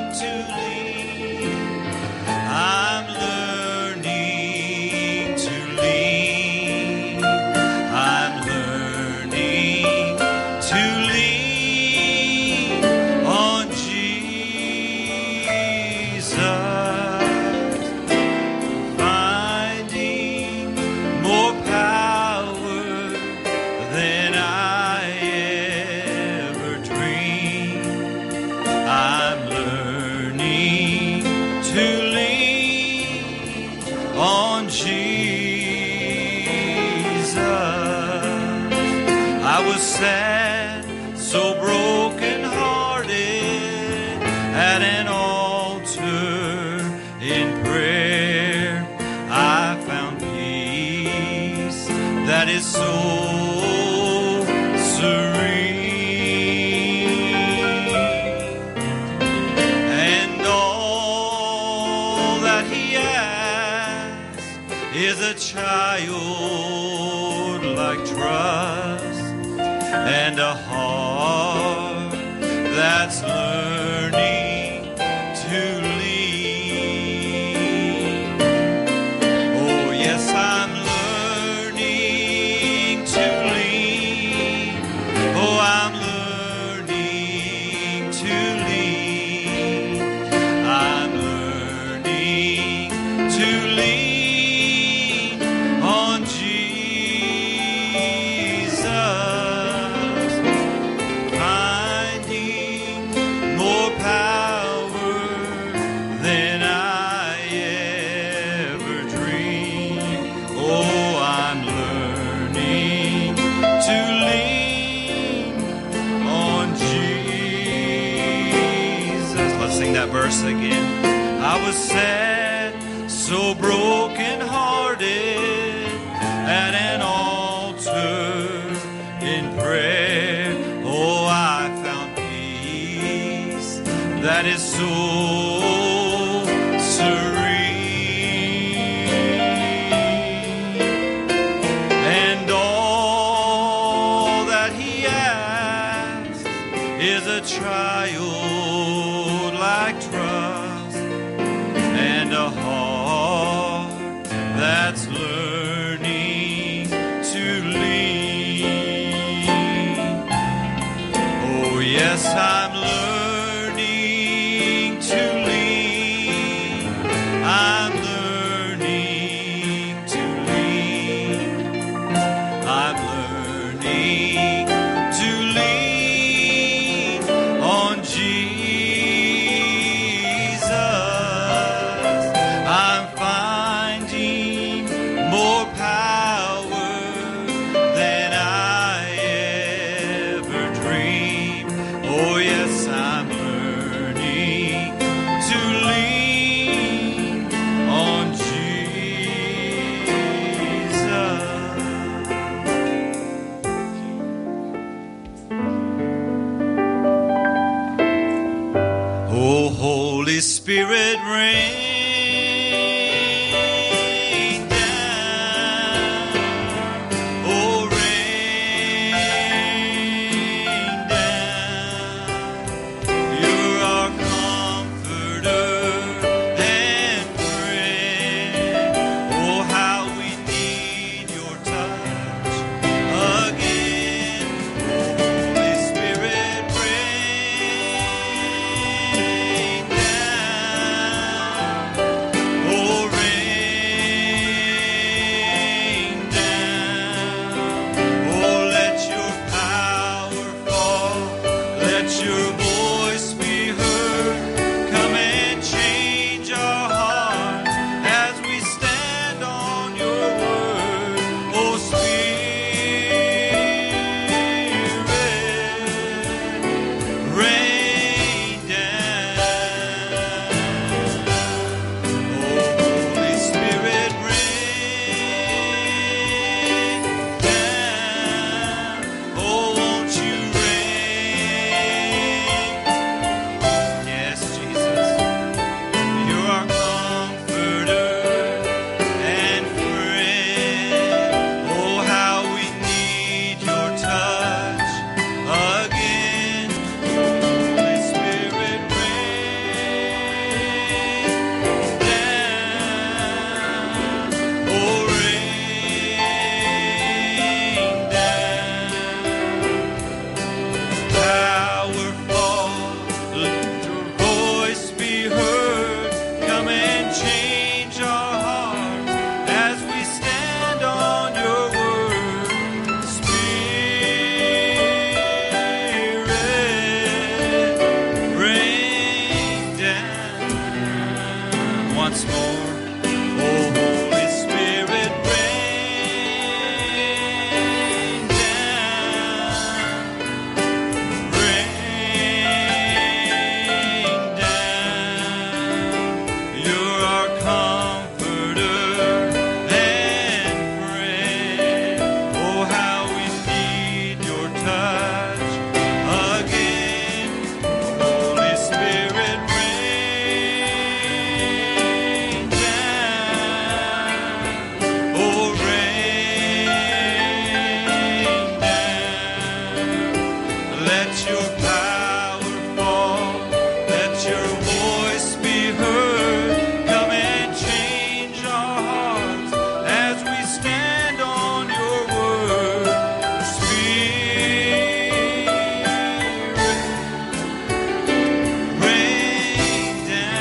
to lean. I'm learning to lean. I'm learning to lean on Jesus. Finding more power than I ever dreamed. I'm learning to lean on Jesus. I was sad, so broken-hearted at an altar in prayer. I found peace that is so serene, and all that he asks is a childlike trust and a heart that's learning to lean. Oh yes, I'm learning to lean. Oh, I'm learning to lean. I'm learning to lean on Jesus. Finding more power than I ever dreamed. Oh, I'm learning to lean on Jesus. Let's sing that verse again. I was sad, so broken-hearted at an altar in prayer. Oh, I found peace that is so serene, and all that he asks is a childlike trust and a heart that's learning to lean. Oh yes, I'm learning to lean. I'm learning to lean. I'm learning to lean on Jesus. I'm finding more power than I ever dreamed. Oh yes, I'm learning to lean on Jesus. Oh, Holy Spirit, rain down. Oh, rain down. You're our comforter and friend. Oh, how we need your touch again. Holy Spirit, rain down. your power fall. Let your voice be heard. Come and change our hearts as we stand on your word. Spirit, rain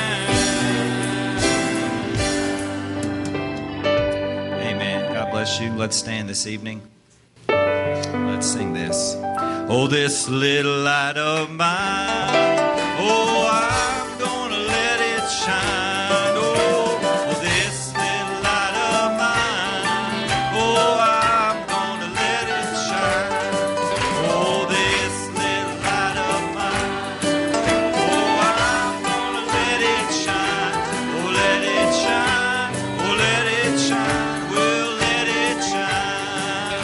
down. Amen. God bless you. Let's stand this evening. Let's sing this. Oh, this little light of mine. Oh, I'm gonna let it shine. Oh, this little light of mine. Oh, I'm gonna let it shine. Oh, this little light of mine. Oh, I'm gonna let it shine. Oh, let it shine. Oh, let it shine. We'll let it shine.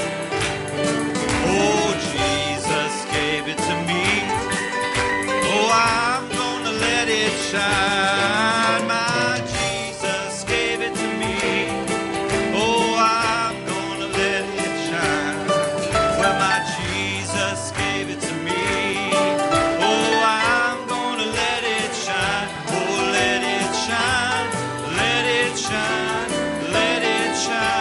Oh, Jesus gave it to me. Oh, I'm gonna let it shine. My Jesus gave it to me. Oh, I'm gonna let it shine. Well, my Jesus gave it to me. Oh, I'm gonna let it shine. Oh, let it shine. Let it shine. Let it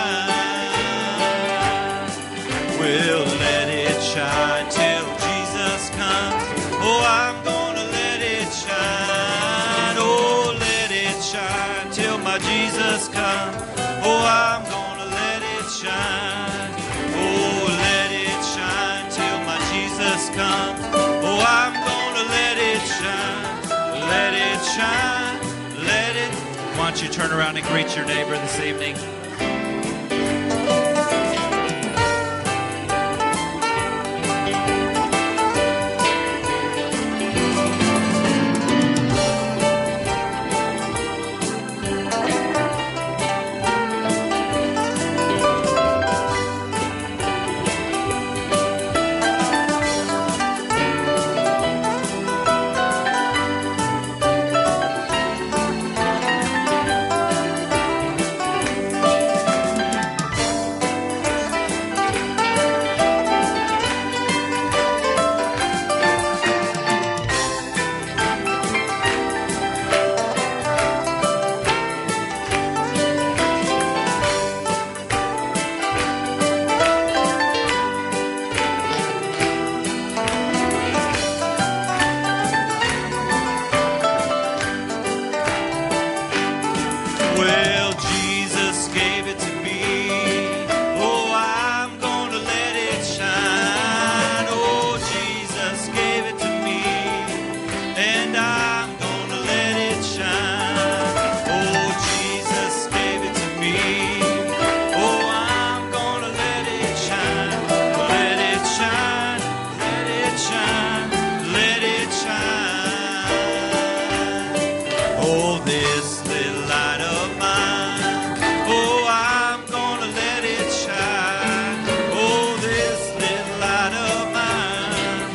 shine. We'll let it shine till Jesus comes. Oh, I'm gonna let it shine. Oh, let it shine till my Jesus comes. Oh, I'm gonna let it shine. Oh, let it shine till my Jesus comes. Oh, I'm gonna let it shine. Let it shine. Let it. Why don't you turn around and greet your neighbor this evening? Well, Jesus gave it to me. Oh, I'm gonna let it shine. Oh, Jesus gave it to me. And I'm gonna let it shine. Oh, Jesus gave it to me. Oh, I'm gonna let it shine. Let it shine. Let it shine. Let it shine. Oh, this little light of mine. Oh, I'm gonna let it shine. Oh, this little light of mine.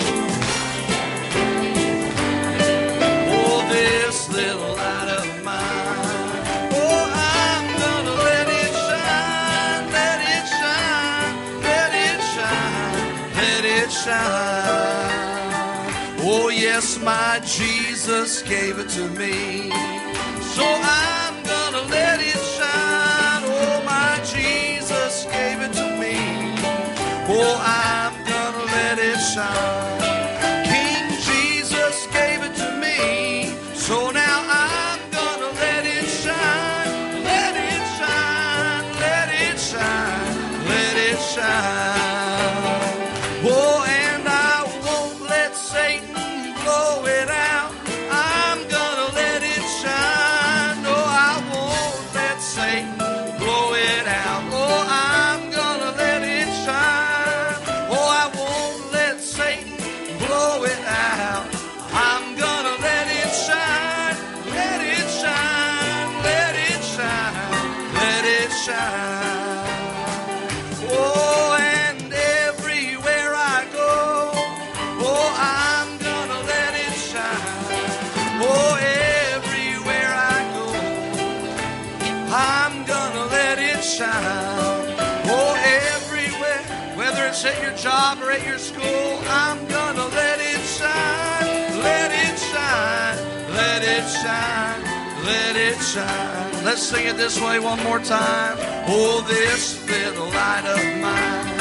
Oh, this little light of mine. Oh, I'm gonna let it shine. Let it shine. Let it shine. Let it shine. Oh, yes, my Jesus gave it to me. So I'm gonna let it shine. Oh, my Jesus gave it to me. Oh, I'm gonna let it shine. King Jesus gave it to me. So now I'm gonna let it shine. Let it shine. Let it shine. Let it shine. Oh, and I won't let Satan blow it out. I'm gonna let it shine. No, I won't let Satan blow it out. Oh, I'm gonna let it shine. Oh, I won't let Satan blow it out. I'm gonna let it shine. Let it shine. Let it shine. Let it shine. Oh, and everywhere I go, oh, I'm gonna let it shine. Oh, everywhere I go, I'm gonna let it shine. Oh, everywhere, whether it's at your job or at your school, I'm gonna shine. Let's sing it this way one more time. Oh, this little light of mine.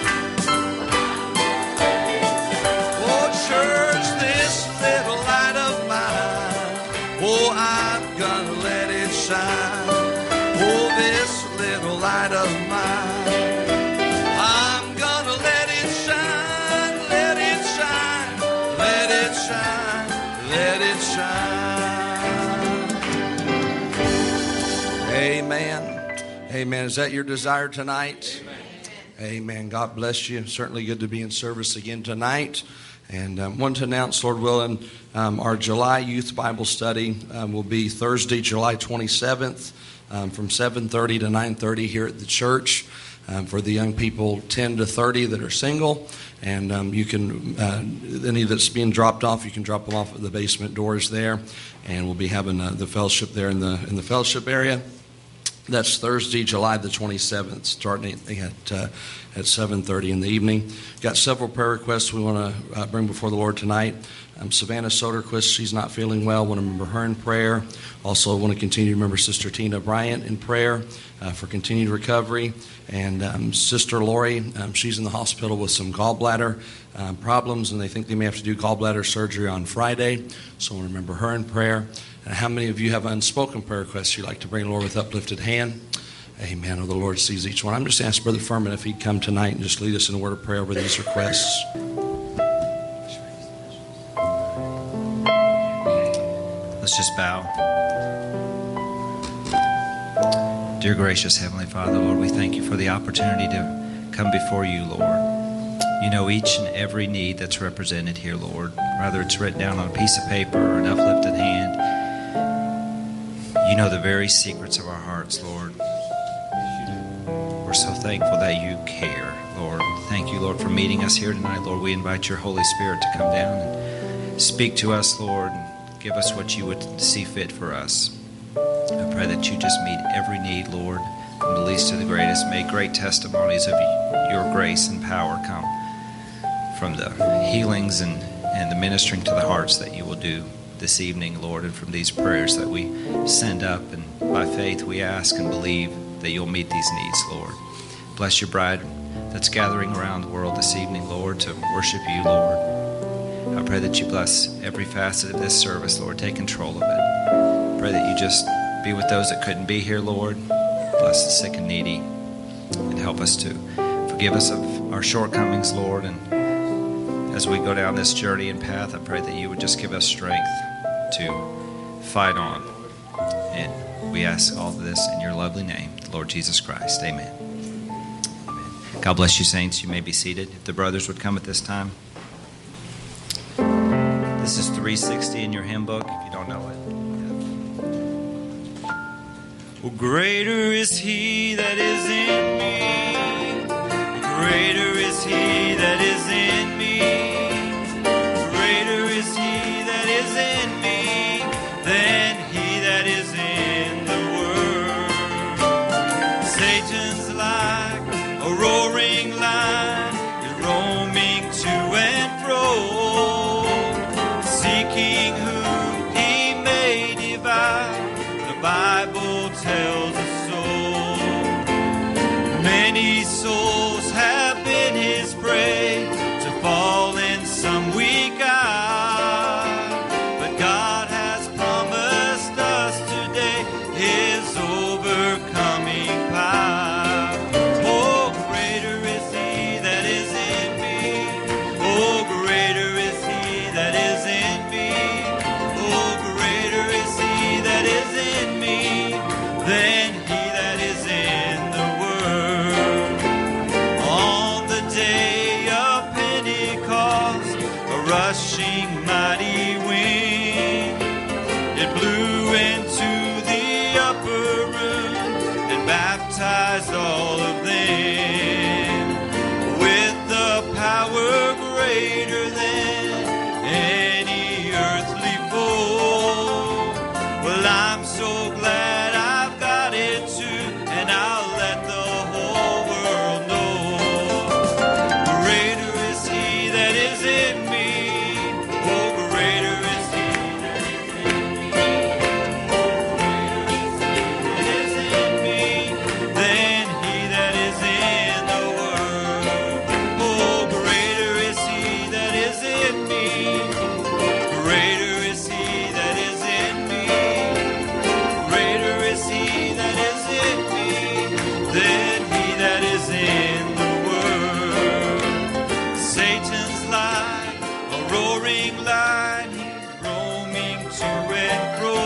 Oh, church, this little light of mine. Oh, I'm gonna let it shine. Oh, this little light of mine. I'm gonna let it shine, let it shine, let it shine, let it shine. Amen. Amen. Is that your desire tonight? Amen. God bless you. Certainly good to be in service again tonight. And want to announce, Lord willing, our July Youth Bible Study will be Thursday, July 27th from 7:30 to 9:30 here at the church for the young people 10 to 30 that are single. And you can, any that's being dropped off, you can drop them off at the basement doors there. And we'll be having the fellowship there in the fellowship area. That's Thursday, July the 27th, starting at 7:30 in the evening. Got several prayer requests we want to bring before the Lord tonight. Savannah Soderquist, she's not feeling well. Want to remember her in prayer. Also want to continue to remember Sister Tina Bryant in prayer for continued recovery. And Sister Lori, she's in the hospital with some gallbladder problems, and they think they may have to do gallbladder surgery on Friday. So I want to remember her in prayer. How many of you have unspoken prayer requests you'd like to bring the Lord with uplifted hand? Amen. Oh, the Lord sees each one. I'm just asking Brother Furman if he'd come tonight and just lead us in a word of prayer over these requests. Let's just bow. Dear gracious Heavenly Father, Lord, we thank you for the opportunity to come before you, Lord. You know each and every need that's represented here, Lord, whether it's written down on a piece of paper or an uplifted hand. You know the very secrets of our hearts, Lord. We're so thankful that you care, Lord. Thank you, Lord, for meeting us here tonight, Lord. We invite your Holy Spirit to come down and speak to us, Lord, and give us what you would see fit for us. I pray that you just meet every need, Lord, from the least to the greatest. May great testimonies of your grace and power come from the healings and the ministering to the hearts that you will do this evening, Lord, and from these prayers that we send up. And by faith we ask and believe that you'll meet these needs, Lord. Bless your bride that's gathering around the world this evening, Lord, to worship you, Lord. I pray that you bless every facet of this service, Lord. Take control of it. I pray that you just be with those that couldn't be here, Lord. Bless the sick and needy and help us to forgive us of our shortcomings, Lord. And as we go down this journey and path, I pray that you would just give us strength to fight on. And we ask all of this in your lovely name, Lord Jesus Christ. Amen. Amen. God bless you, saints. You may be seated. If the brothers would come at this time. This is 360 in your hymn book, if you don't know it. Well, greater is he that is in me. Greater is he that is in me. Greater is he that is in me than he that is in the world. Satan's like a roaring lion, is roaming to and fro, seeking whom he may devour. The Bible tells us so. Many souls have been his prey, to fall in some weak hour. But God has promised us today his overcoming power. Oh, greater is he that is in me. Oh, greater is he that is in me. Oh, greater is he that is in me than he that is in the world. On the day of Pentecost, a rushing mighty wind, it blew into the upper room and baptized all of them with the power greater than any earthly foe. Well, I'm so glad I've got it too, and I'll let the whole world know. Greater is he that is in me. Oh, greater Greater is He that is in me. Greater is He that is in me than he that is in the world. Satan's like a roaring lion, he's roaming to and fro,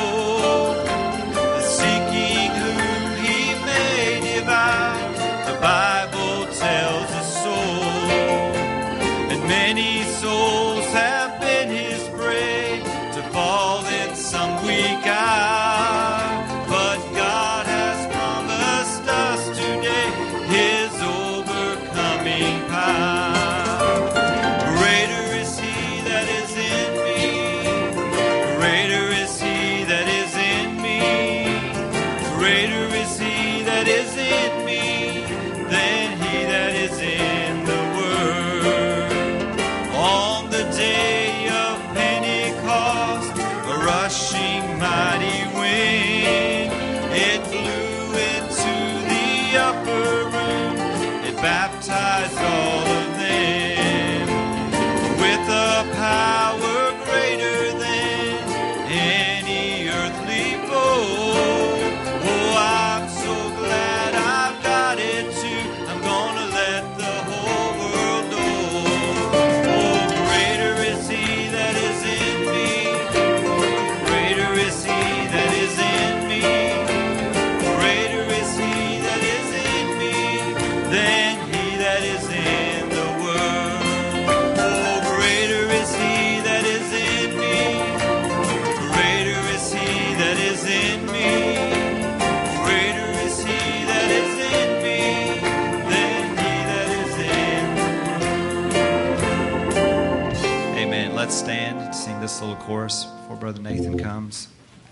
seeking whom he may devour. The Bible tells us so. And many souls have been his prey, to fall in some weak hour. But God has promised us today his overcoming power. Greater is he that is in me. Greater is he that is in me. Greater is he that is in me than he that is in the world. On the day of Pentecost, a rushing mighty wind, it blew into the upper room, it baptized all of them with a power greater than any earthly foe. Oh, I'm so glad I've got it too. I'm gonna let the whole world know. Oh, greater is he that is in me. Greater is he that is in me. Greater is he that is in me than he that is in the world. Oh, greater is he that is in me. Greater is he that is in me. Greater is he that is in me than he that is in the world. Amen. Let's stand and sing this little chorus before Brother Nathan comes.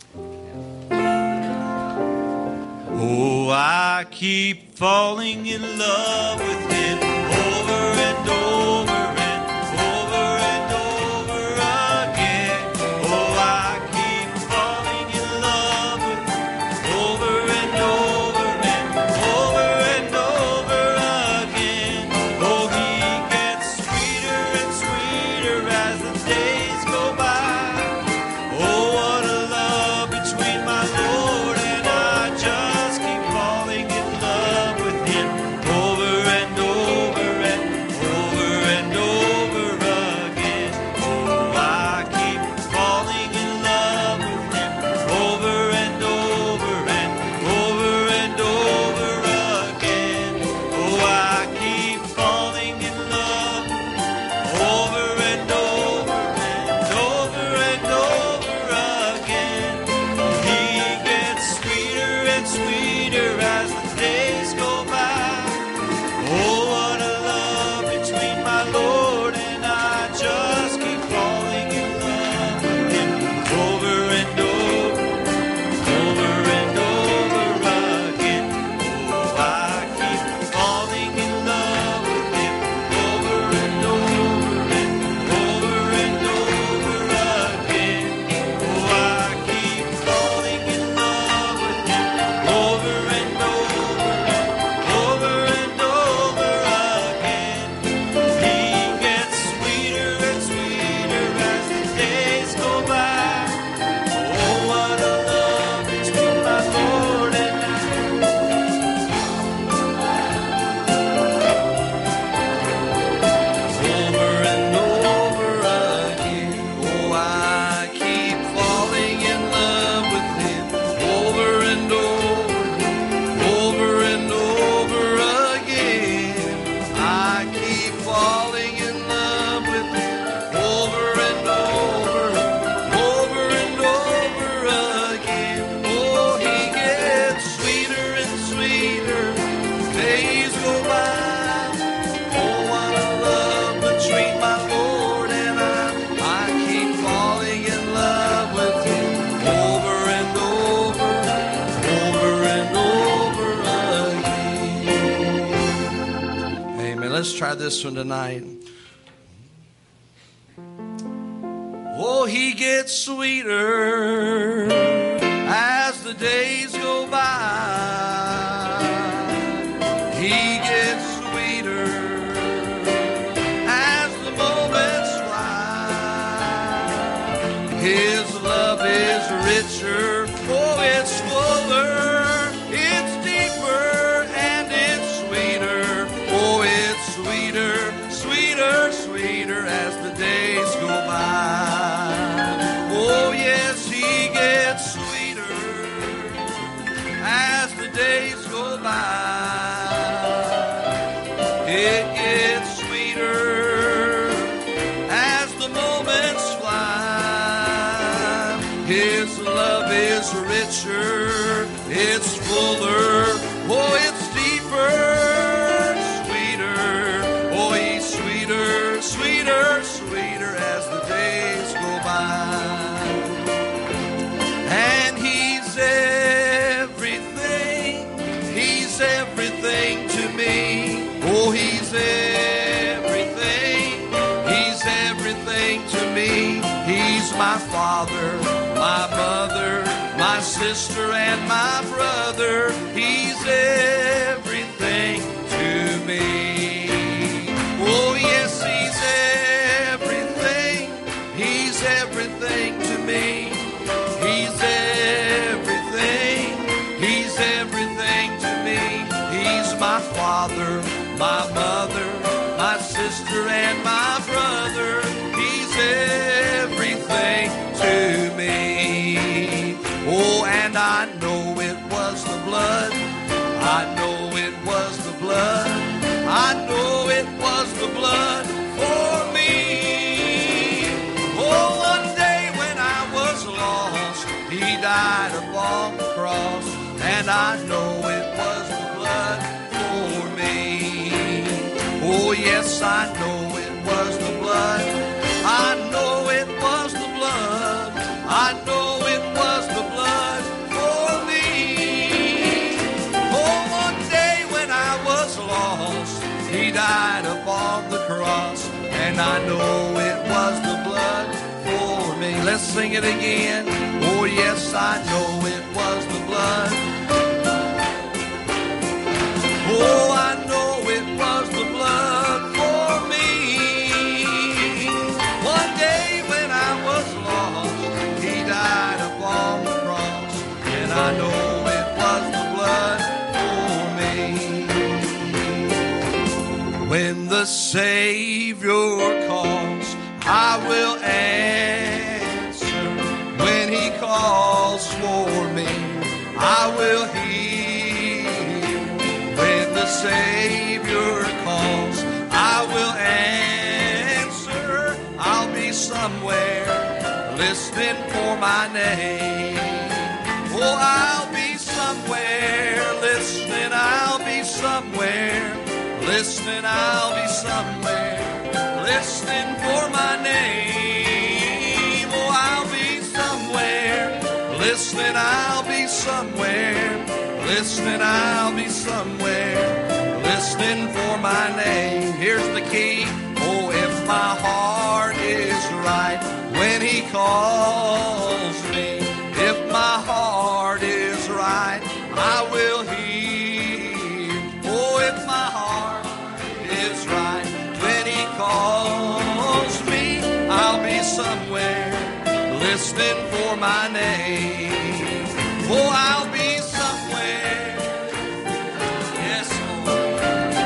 Oh, I keep falling in love with him over and over and over and over again. Oh, I keep falling in love with him over and over and over and over again. Oh, he gets sweeter and sweeter as the days go by. Oh, what a love between my Lord and I. Just keep falling in love with him over and over and over and over again. Oh, I keep falling in love with him over and over and over and over again. Oh, I keep falling in love over and over and over and over again. He gets sweeter and sweeter as the days go by. Oh, what a love between my Lord and I. Just keep falling in love with him over and over and over again. Oh, I keep falling in love with him over and over and over and over again. Oh, I keep falling in love with him over and over and over and over again. He gets sweeter and sweeter as the days go by. Oh, what a love between my Lord and I. Over and over again. Oh, I keep falling in love with him over and over again. I keep falling in love with him over and over again. Oh, he gets sweeter and sweeter, days go by. Oh, what a love between my Lord and I keep falling in love with him over and over again. Amen. Let's try this one tonight. Oh, he gets sweeter as the days go by. He gets sweeter as the moments fly. His love is richer, oh, it's fuller, it's deeper, and it's sweeter. Oh, it's sweeter, sweeter, sweeter as the days go by. Oh, yes, He gets sweeter as the days go by. It gets sweeter as the moments fly. His love is richer, it's fuller, oh, it's deeper, sweeter. Oh, He's sweeter, sweeter, sweeter as the days go by. And He's everything to me. Oh, He's everything to me. He's my father, my mother, my sister, and my brother. He's everything to me. Oh, yes, He's everything. He's everything to me. He's everything. He's everything to me. He's my father, my mother, my sister, and my brother. He's everything to me. Oh, and I know it was the blood. I know it was the blood. I know it was the blood for me. Oh, one day when I was lost, He died upon the cross, and I know it was the blood for me. Oh, yes, I know it was the blood. I know it was the blood. I know it was the blood for me. Oh, one day when I was lost, He died upon the cross, and I know it was the blood for me. Let's sing it again. Oh, yes, I know it was the blood. Oh, I know it was the blood for me. One day when I was lost, He died upon the cross, and I know it was the blood for me. When the Savior calls, I will answer. When He calls for me, I will hear. When the Savior calls, I will answer. I'll be somewhere listening for my name. Oh, I'll be somewhere listening. I'll be somewhere listening. I'll be somewhere listening for my name. Oh, I'll be somewhere listening. I'll be somewhere listening. I'll be somewhere listening for my name. Here's the key. Oh, if my heart is right when He calls me, if my heart is right, I will hear. Oh, if my heart is right when He calls me, I'll be somewhere listening for my name. Oh, I'll be somewhere. Yes, Lord.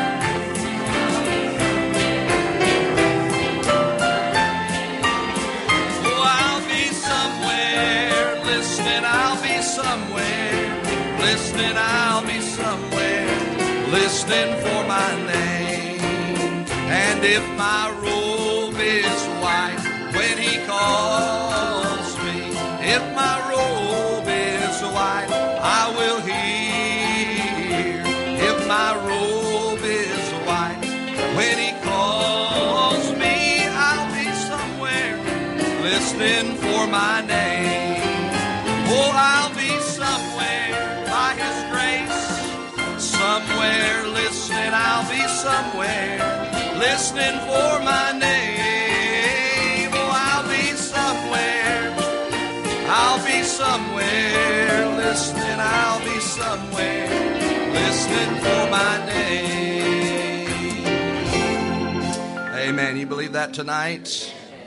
Oh, I'll be somewhere listening. I'll be somewhere listening. I'll be somewhere listening for my name. And if my robe is white when He calls me, if my robe is white, I will hear. If my robe is white when He calls me, I'll be somewhere listening for my name. Oh, I'll be somewhere by His grace, somewhere listening. I'll be somewhere listening for my name. Oh, I'll be somewhere. I'll be somewhere listening. I'll be somewhere listening for my name. Amen. You believe that tonight?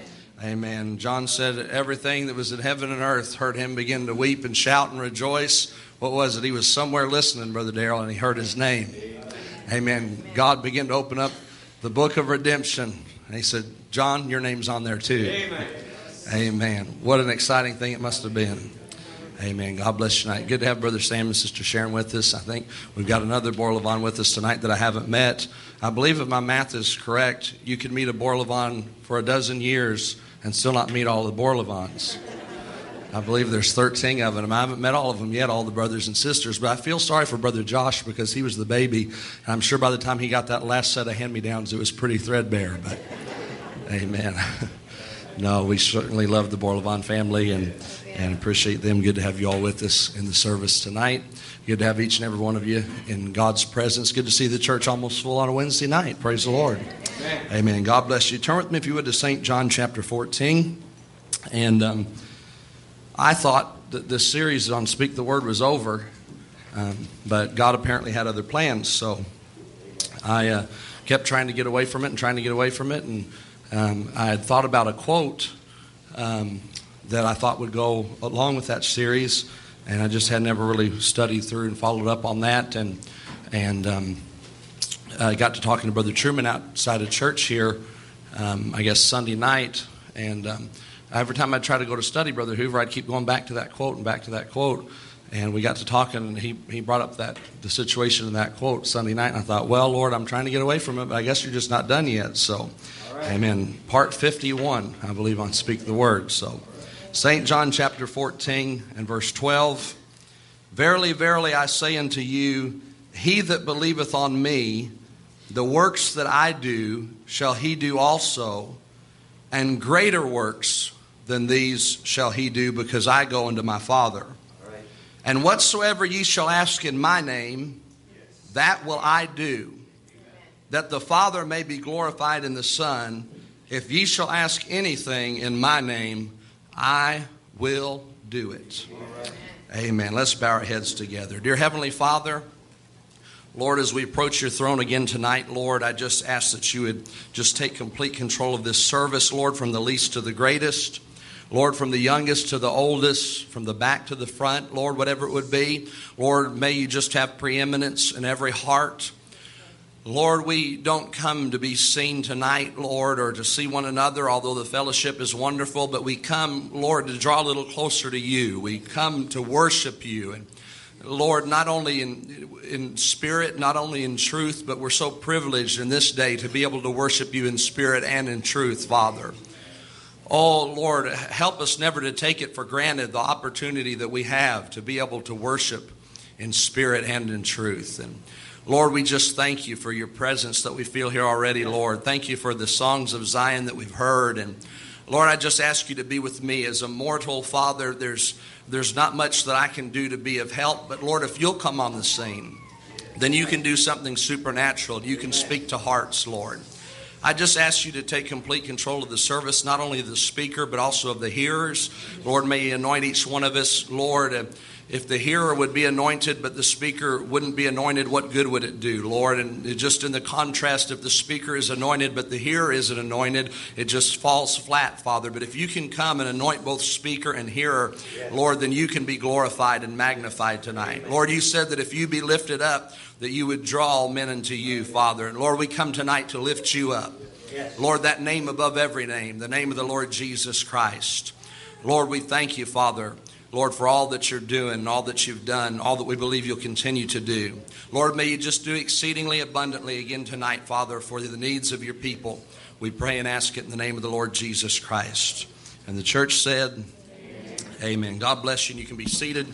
Amen. John said everything that was in heaven and earth heard him begin to weep and shout and rejoice. What was it? He was somewhere listening, Brother Darrell, and he heard his name. Amen. God began to open up the book of redemption. And he said, John, your name's on there too. Amen. Amen. What an exciting thing it must have been. Amen. God bless you tonight. Good to have Brother Sam and Sister Sharon with us. I think we've got another Borlavon with us tonight that I haven't met. I believe if my math is correct, you could meet a Borlavon for a dozen years and still not meet all the Borlavons. I believe there's 13 of them. I haven't met all of them yet, all the brothers and sisters, but I feel sorry for Brother Josh because he was the baby. And I'm sure by the time he got that last set of hand-me-downs, it was pretty threadbare. But amen. No, we certainly love the Borlavon family and appreciate them. Good to have you all with us in the service tonight. Good to have each and every one of you in God's presence. Good to see the church almost full on a Wednesday night. Praise the Lord. Amen. God bless you. Turn with me, if you would, to St. John chapter 14. And I thought that this series on Speak the Word was over, but God apparently had other plans. So I kept trying to get away from it. And I had thought about a quote that I thought would go along with that series, and I just had never really studied through and followed up on that. And I got to talking to Brother Truman outside of church here, I guess Sunday night, and every time I'd try to go to study Brother Hoover, I'd keep going back to that quote and back to that quote. And we got to talking, and he brought up the situation in that quote Sunday night. And I thought, well, Lord, I'm trying to get away from it, but I guess you're just not done yet. So, right. Amen. Part 51, I believe, on Speak the Word. So, St. John chapter 14 and verse 12. Verily, verily, I say unto you, he that believeth on me, the works that I do shall he do also, and greater works than these shall he do, because I go unto my Father. Right. And whatsoever ye shall ask in my name, that will I do, that the Father may be glorified in the Son. If ye shall ask anything in my name, I will do it. Right. Amen. Let's bow our heads together. Dear Heavenly Father, Lord, as we approach your throne again tonight, Lord, I just ask that you would just take complete control of this service, Lord, from the least to the greatest. Lord, from the youngest to the oldest, from the back to the front, Lord, whatever it would be. Lord, may you just have preeminence in every heart. Lord, we don't come to be seen tonight, Lord, or to see one another, although the fellowship is wonderful, but we come, Lord, to draw a little closer to you. We come to worship you. And Lord, not only in spirit, not only in truth, but we're so privileged in this day to be able to worship you in spirit and in truth, Father. Oh, Lord, help us never to take it for granted, the opportunity that we have to be able to worship in spirit and in truth. And Lord, we just thank you for your presence that we feel here already, Lord. Thank you for the songs of Zion that we've heard. And Lord, I just ask you to be with me as a mortal, Father. There's not much that I can do to be of help, but Lord, if you'll come on the scene, then you can do something supernatural. You can speak to hearts, Lord. I just ask you to take complete control of the service, not only of the speaker, but also of the hearers. Lord, may you anoint each one of us. Lord, if the hearer would be anointed, but the speaker wouldn't be anointed, what good would it do, Lord? And just in the contrast, if the speaker is anointed, but the hearer isn't anointed, it just falls flat, Father. But if you can come and anoint both speaker and hearer, Lord, then you can be glorified and magnified tonight. Lord, you said that if you be lifted up, that you would draw all men unto you, Father. And Lord, we come tonight to lift you up. Lord, that name above every name, the name of the Lord Jesus Christ. Lord, we thank you, Father, Lord, for all that you're doing, all that you've done, all that we believe you'll continue to do. Lord, may you just do exceedingly abundantly again tonight, Father, for the needs of your people. We pray and ask it in the name of the Lord Jesus Christ. And the church said, Amen. God bless you, and you can be seated.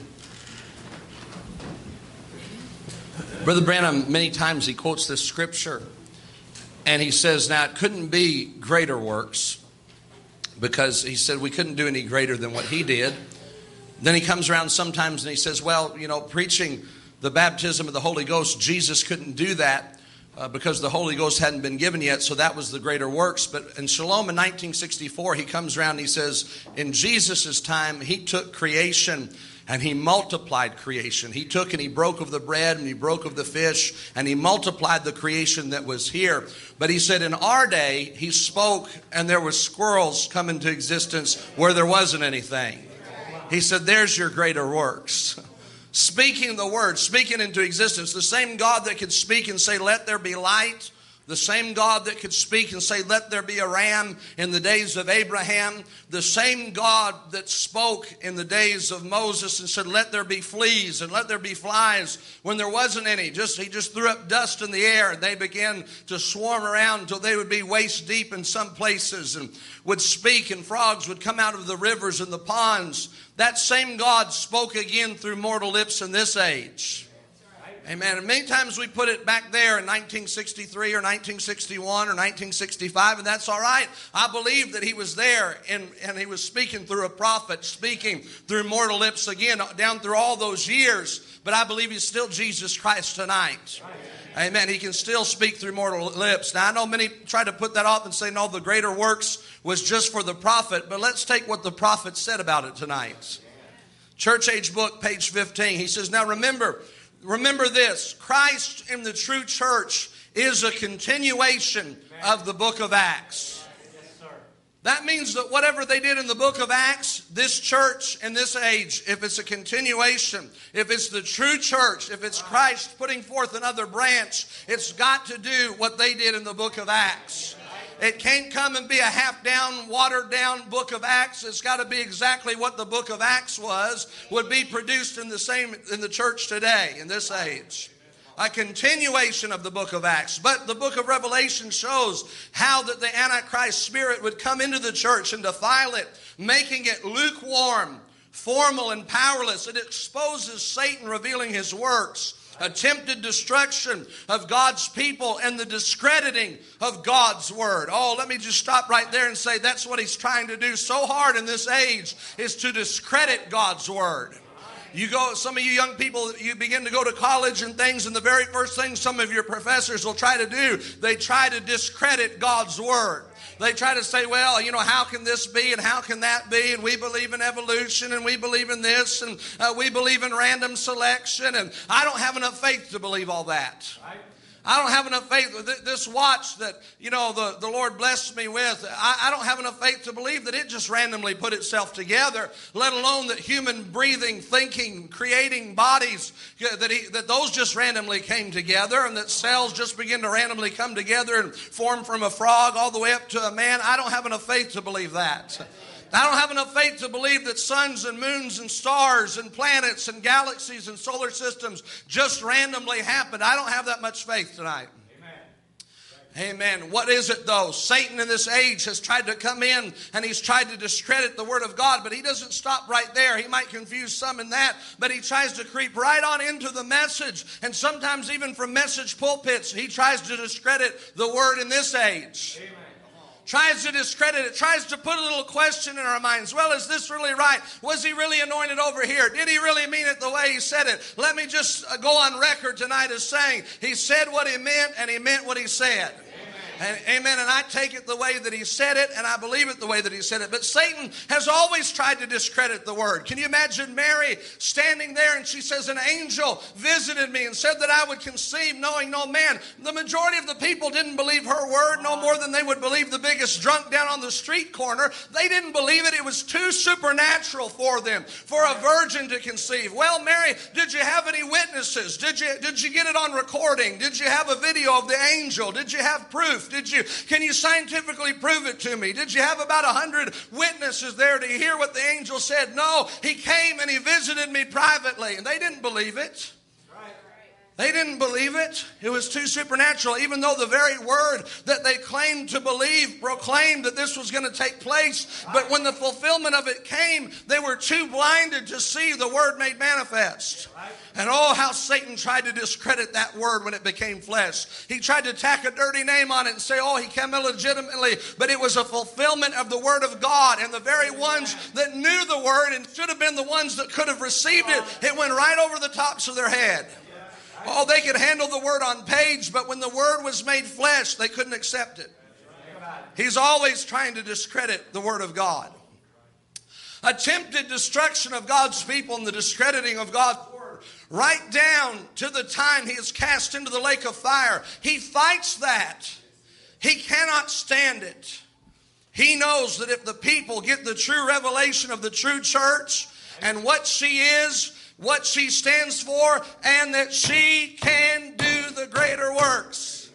Brother Branham, many times he quotes this scripture, and he says, now it couldn't be greater works, because he said we couldn't do any greater than what he did. Then he comes around sometimes and he says, well, you know, preaching the baptism of the Holy Ghost, Jesus couldn't do that because the Holy Ghost hadn't been given yet, so that was the greater works. But in Shalom in 1964, he comes around and he says, in Jesus' time, he took creation And he multiplied creation. He took and he broke of the bread and he broke of the fish and he multiplied the creation that was here. But he said in our day, he spoke and there were squirrels come into existence where there wasn't anything. He said, there's your greater works. Speaking the word, speaking into existence. The same God that could speak and say, let there be light. The same God that could speak and say, let there be a ram in the days of Abraham. The same God that spoke in the days of Moses and said, let there be fleas and let there be flies when there wasn't any. He just threw up dust in the air and they began to swarm around until they would be waist deep in some places and would speak and frogs would come out of the rivers and the ponds. That same God spoke again through mortal lips in this age. Amen. And many times we put it back there in 1963 or 1961 or 1965, and that's all right. I believe that he was there and he was speaking through a prophet, speaking through mortal lips again down through all those years. But I believe he's still Jesus Christ tonight. Amen. He can still speak through mortal lips. Now, I know many try to put that off and say, no, the greater works was just for the prophet. But let's take what the prophet said about it tonight. Church Age Book, page 15. He says, now remember this, Christ in the true church is a continuation of the book of Acts. That means that whatever they did in the book of Acts, this church in this age, if it's a continuation, if it's the true church, if it's Christ putting forth another branch, it's got to do what they did in the book of Acts. It can't come and be a half-down, watered-down book of Acts. It's got to be exactly what the book of Acts would be produced in the church today, in this age. A continuation of the book of Acts. But the book of Revelation shows how that the Antichrist spirit would come into the church and defile it, making it lukewarm, formal, and powerless. It exposes Satan revealing his works. Attempted destruction of God's people and the discrediting of God's word. Oh, let me just stop right there and say that's what he's trying to do so hard in this age, is to discredit God's word. Some of you young people, you begin to go to college and things, and the very first thing some of your professors will try to do, they try to discredit God's word. They try to say, well, how can this be and how can that be? And we believe in evolution and we believe in this and we believe in random selection. And I don't have enough faith to believe all that. I don't have enough faith. This watch that, the Lord blessed me with, I don't have enough faith to believe that it just randomly put itself together, let alone that human breathing, thinking, creating bodies, that those just randomly came together and that cells just begin to randomly come together and form from a frog all the way up to a man. I don't have enough faith to believe that. I don't have enough faith to believe that suns and moons and stars and planets and galaxies and solar systems just randomly happened. I don't have that much faith tonight. Amen. What is it though? Satan in this age has tried to come in and he's tried to discredit the word of God, but he doesn't stop right there. He might confuse some in that, but he tries to creep right on into the message, and sometimes even from message pulpits, he tries to discredit the word in this age. Amen. Tries to discredit it, tries to put a little question in our minds. Well, is this really right? Was he really anointed over here? Did he really mean it the way he said it? Let me just go on record tonight as saying he said what he meant and he meant what he said. Amen. And I take it the way that he said it, and I believe it the way that he said it. But Satan has always tried to discredit the word. Can you imagine Mary standing there and she says, an angel visited me and said that I would conceive knowing no man. The majority of the people didn't believe her word no more than they would believe the biggest drunk down on the street corner. They didn't believe it. It was too supernatural for them, for a virgin to conceive. Well, Mary, did you have any witnesses? Did you get it on recording? Did you have a video of the angel? Did you have proof? Can you scientifically prove it to me? Did you have about 100 witnesses there to hear what the angel said? No, he came and he visited me privately, and they didn't believe it. They didn't believe it. It was too supernatural, even though the very word that they claimed to believe proclaimed that this was going to take place. But when the fulfillment of it came, they were too blinded to see the word made manifest. And oh, how Satan tried to discredit that word when it became flesh. He tried to tack a dirty name on it and say, oh, he came illegitimately. But it was a fulfillment of the word of God. And the very ones that knew the word and should have been the ones that could have received it, it went right over the tops of their head. Oh, they could handle the word on page, but when the word was made flesh, they couldn't accept it. He's always trying to discredit the word of God. attempted destruction of God's people and the discrediting of God's word, right down to the time he is cast into the lake of fire. He fights that. He cannot stand it. He knows that if the people get the true revelation of the true church and what she is, what she stands for, and that she can do the greater works.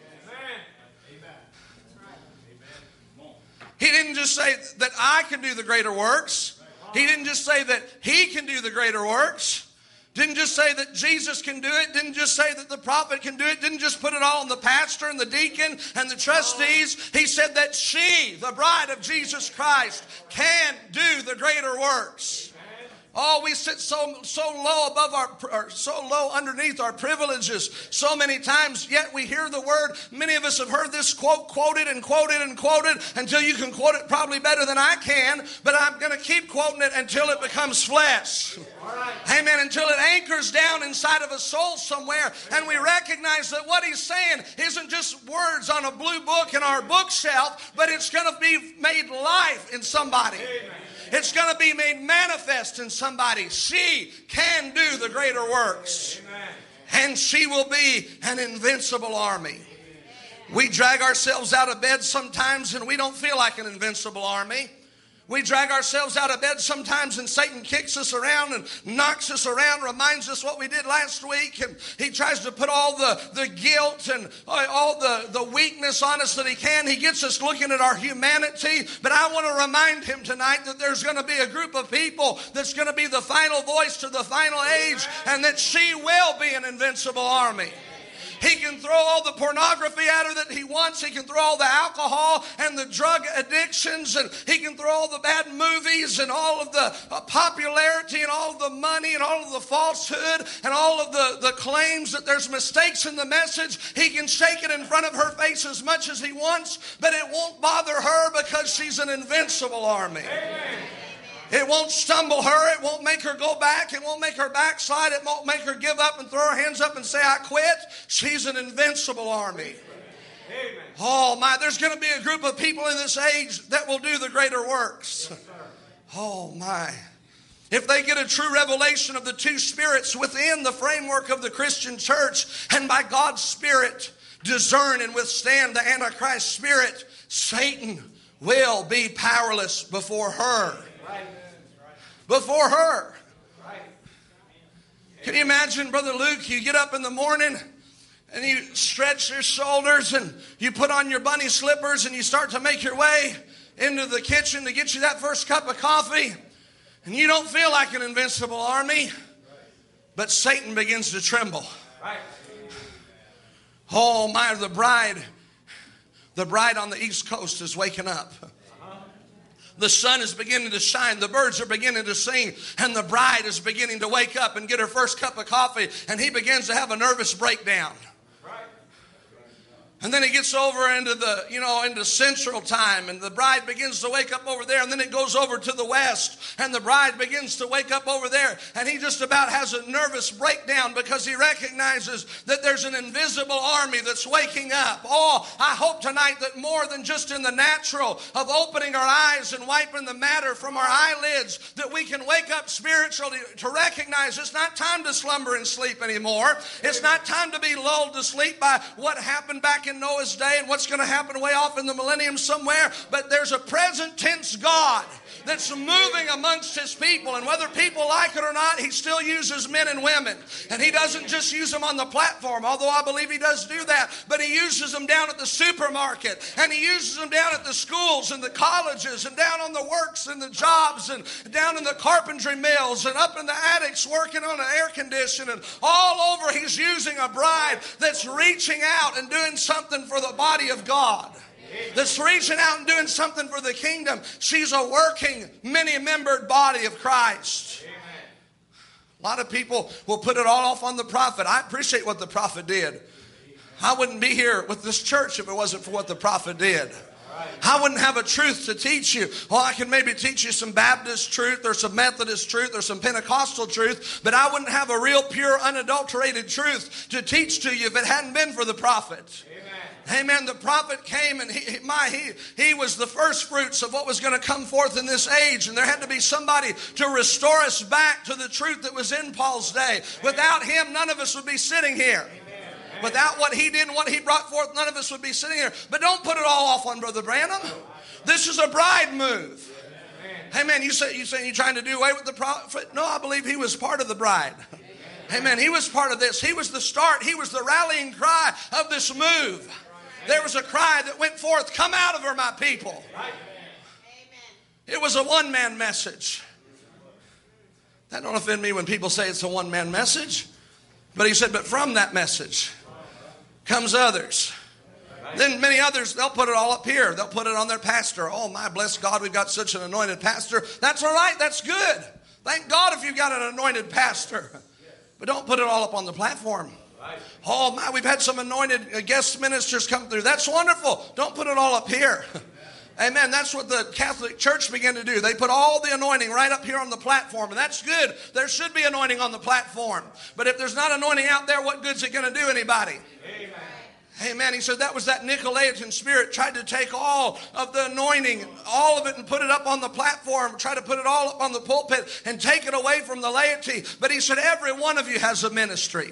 He didn't just say that I can do the greater works. He didn't just say that he can do the greater works. Didn't just say that Jesus can do it. Didn't just say that the prophet can do it. Didn't just put it all on the pastor and the deacon and the trustees. He said that she, the bride of Jesus Christ, can do the greater works. Oh, we sit so low above so low underneath our privileges so many times, yet we hear the word. Many of us have heard this quote quoted and quoted and quoted until you can quote it probably better than I can, but I'm going to keep quoting it until it becomes flesh. Amen. Until it anchors down inside of a soul somewhere and we recognize that what he's saying isn't just words on a blue book in our bookshelf, but it's going to be made life in somebody. Amen. It's going to be made manifest in somebody. She can do the greater works. Amen. And she will be an invincible army. We drag ourselves out of bed sometimes and we don't feel like an invincible army. We drag ourselves out of bed sometimes and Satan kicks us around and knocks us around, reminds us what we did last week, and he tries to put all the guilt and all the weakness on us that he can. He gets us looking at our humanity, but I want to remind him tonight that there's going to be a group of people that's going to be the final voice to the final age, and that she will be an invincible army. He can throw all the pornography at her that he wants. He can throw all the alcohol and the drug addictions, and he can throw all the bad movies and all of the popularity and all of the money and all of the falsehood and all of the claims that there's mistakes in the message. He can shake it in front of her face as much as he wants, but it won't bother her because she's an invincible army. Amen. It won't stumble her. It won't make her go back. It won't make her backslide. It won't make her give up and throw her hands up and say, I quit. She's an invincible army. Amen. Oh my, there's going to be a group of people in this age that will do the greater works. Yes, oh my. If they get a true revelation of the two spirits within the framework of the Christian church, and by God's Spirit discern and withstand the Antichrist spirit, Satan will be powerless before her. Before her. Can you imagine, Brother Luke, you get up in the morning and you stretch your shoulders and you put on your bunny slippers and you start to make your way into the kitchen to get you that first cup of coffee, and you don't feel like an invincible army, but Satan begins to tremble. Oh my, the bride on the East Coast is waking up. The sun is beginning to shine. The birds are beginning to sing. And the bride is beginning to wake up and get her first cup of coffee. And he begins to have a nervous breakdown. And then he gets over into Central Time, and the bride begins to wake up over there, and then it goes over to the West, and the bride begins to wake up over there, and he just about has a nervous breakdown because he recognizes that there's an invisible army that's waking up. Oh, I hope tonight that more than just in the natural of opening our eyes and wiping the matter from our eyelids, that we can wake up spiritually to recognize it's not time to slumber and sleep anymore. It's not time to be lulled to sleep by what happened back in Noah's day and what's going to happen way off in the millennium somewhere, but there's a present tense God that's moving amongst his people, and whether people like it or not, he still uses men and women, and he doesn't just use them on the platform, although I believe he does do that, but he uses them down at the supermarket, and he uses them down at the schools and the colleges, and down on the works and the jobs, and down in the carpentry mills, and up in the attics working on an air conditioner, and all over he's using a bride that's reaching out and doing something for the body of God. That's reaching out and doing something for the kingdom. She's a working, many-membered body of Christ. Amen. A lot of people will put it all off on the prophet. I appreciate what the prophet did. I wouldn't be here with this church if it wasn't for what the prophet did. I wouldn't have a truth to teach you. Oh, I can maybe teach you some Baptist truth or some Methodist truth or some Pentecostal truth, but I wouldn't have a real, pure, unadulterated truth to teach to you if it hadn't been for the prophet. Amen. Amen. The prophet came and he was the first fruits of what was going to come forth in this age. And there had to be somebody to restore us back to the truth that was in Paul's day. Without him, none of us would be sitting here. Without what he did and what he brought forth, none of us would be sitting here. But don't put it all off on Brother Branham. This is a bride move. Amen. You say you're trying to do away with the prophet? No, I believe he was part of the bride. Amen. He was part of this. He was the start. He was the rallying cry of this move. There was a cry that went forth, come out of her, my people. It was a one-man message. That don't offend me when people say it's a one-man message. But he said, but from that message comes others. Then many others, they'll put it all up here. They'll put it on their pastor. Oh, my, bless God, we've got such an anointed pastor. That's all right. That's good. Thank God if you've got an anointed pastor. But don't put it all up on the platform. Oh, my, we've had some anointed guest ministers come through. That's wonderful. Don't put it all up here. Amen. That's what the Catholic Church began to do. They put all the anointing right up here on the platform, and that's good. There should be anointing on the platform. But if there's not anointing out there, what good's it going to do anybody? Amen. Amen. He said that was that Nicolaitan spirit tried to take all of the anointing, all of it, and put it up on the platform, try to put it all up on the pulpit and take it away from the laity. But he said every one of you has a ministry.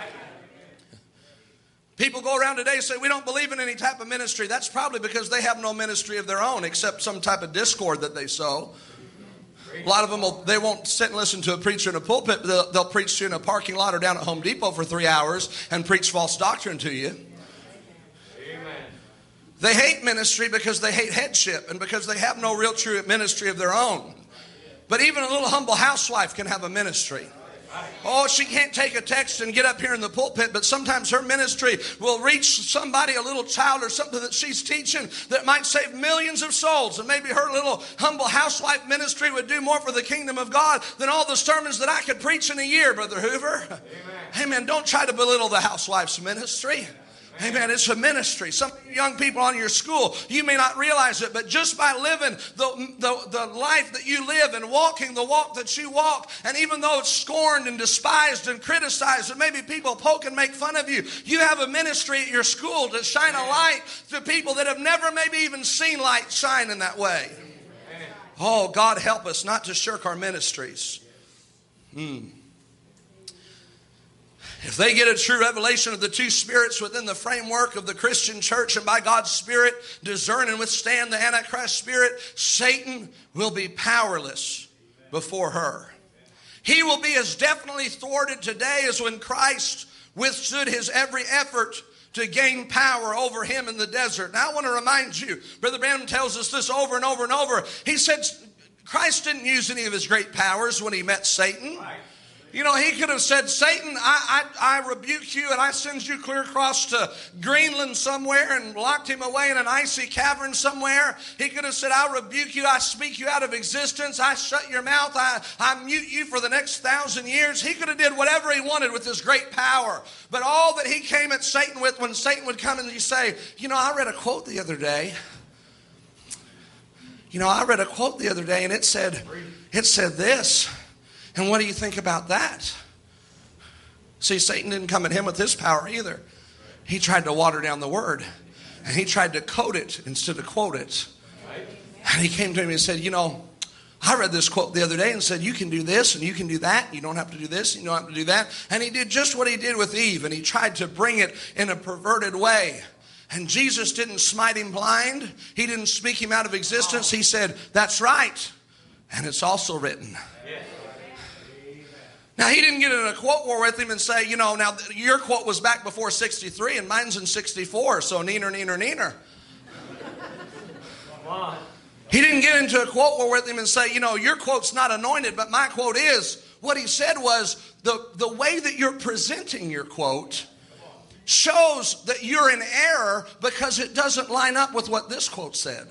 People go around today and say, we don't believe in any type of ministry. That's probably because they have no ministry of their own except some type of discord that they sow. A lot of them, they won't sit and listen to a preacher in a pulpit. They'll preach to you in a parking lot or down at Home Depot for 3 hours and preach false doctrine to you. Amen. They hate ministry because they hate headship and because they have no real true ministry of their own. But even a little humble housewife can have a ministry. Oh, she can't take a text and get up here in the pulpit, but sometimes her ministry will reach somebody, a little child or something that she's teaching that might save millions of souls. And maybe her little humble housewife ministry would do more for the kingdom of God than all the sermons that I could preach in a year, Brother Hoover. Amen. Amen. Don't try to belittle the housewife's ministry. Amen. It's a ministry. Some young people on your school, you may not realize it, but just by living the life that you live and walking the walk that you walk, and even though it's scorned and despised and criticized, and maybe people poke and make fun of you, you have a ministry at your school to shine a light to people that have never maybe even seen light shine in that way. Oh, God help us not to shirk our ministries. If they get a true revelation of the two spirits within the framework of the Christian church and by God's Spirit discern and withstand the Antichrist spirit, Satan will be powerless before her. He will be as definitely thwarted today as when Christ withstood his every effort to gain power over him in the desert. Now I want to remind you, Brother Branham tells us this over and over and over. He said Christ didn't use any of his great powers when he met Satan. You know, he could have said, Satan, I rebuke you and I send you clear across to Greenland somewhere, and locked him away in an icy cavern somewhere. He could have said, I rebuke you, I speak you out of existence, I shut your mouth, I mute you for the next 1,000 years. He could have did whatever he wanted with his great power. But all that he came at Satan with, when Satan would come and he'd say, you know, I read a quote the other day. And it said this. And what do you think about that? See, Satan didn't come at him with his power either. He tried to water down the word. And he tried to code it instead of quote it. And he came to him and said, you know, I read this quote the other day and said, you can do this and you can do that. You don't have to do this and you don't have to do that. And he did just what he did with Eve. And he tried to bring it in a perverted way. And Jesus didn't smite him blind. He didn't speak him out of existence. He said, that's right. And it's also written. Now, he didn't get in a quote war with him and say, you know, now your quote was back before 63 and mine's in 64, so neener, neener, neener. He didn't get into a quote war with him and say, you know, your quote's not anointed, but my quote is. What he said was, the way that you're presenting your quote shows that you're in error because it doesn't line up with what this quote said.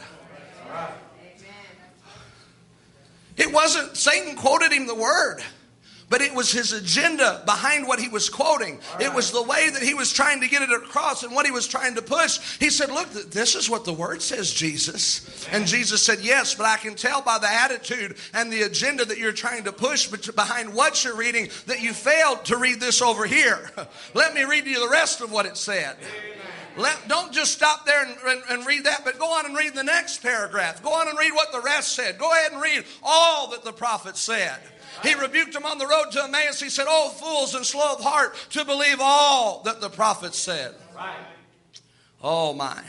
It wasn't, Satan quoted him the word. But it was his agenda behind what he was quoting. It was the way that he was trying to get it across and what he was trying to push. He said, look, this is what the word says, Jesus. And Jesus said, yes, but I can tell by the attitude and the agenda that you're trying to push behind what you're reading that you failed to read this over here. Let me read you the rest of what it said. Don't just stop there and read that, but go on and read the next paragraph. Go on and read what the rest said. Go ahead and read all that the prophet said. He rebuked them on the road to Emmaus. He said, "Oh, fools and slow of heart to believe all that the prophet said." Oh, my.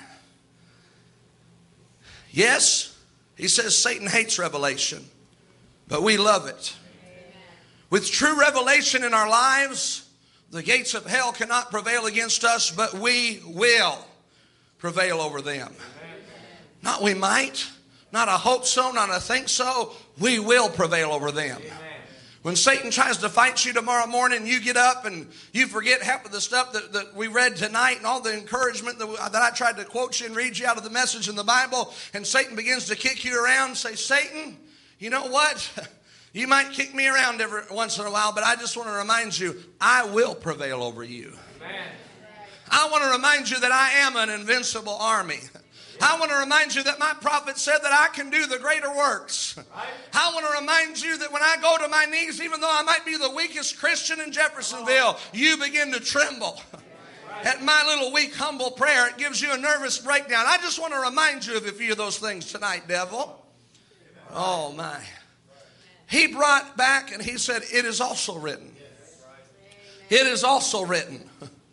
Yes, he says Satan hates revelation, but we love it. With true revelation in our lives, the gates of hell cannot prevail against us, but we will prevail over them. Not we might, not a hope so, not a think so. We will prevail over them. When Satan tries to fight you tomorrow morning, you get up and you forget half of the stuff that we read tonight and all the encouragement that I tried to quote you and read you out of the message in the Bible, and Satan begins to kick you around and say, "Satan, you know what? You might kick me around every once in a while, but I just want to remind you, I will prevail over you. Amen. I want to remind you that I am an invincible army. I want to remind you that my prophet said that I can do the greater works. I want to remind you that when I go to my knees, even though I might be the weakest Christian in Jeffersonville, you begin to tremble. At my little weak, humble prayer, it gives you a nervous breakdown. I just want to remind you of a few of those things tonight, devil. Oh, my. He brought back and he said, "It is also written." It is also written.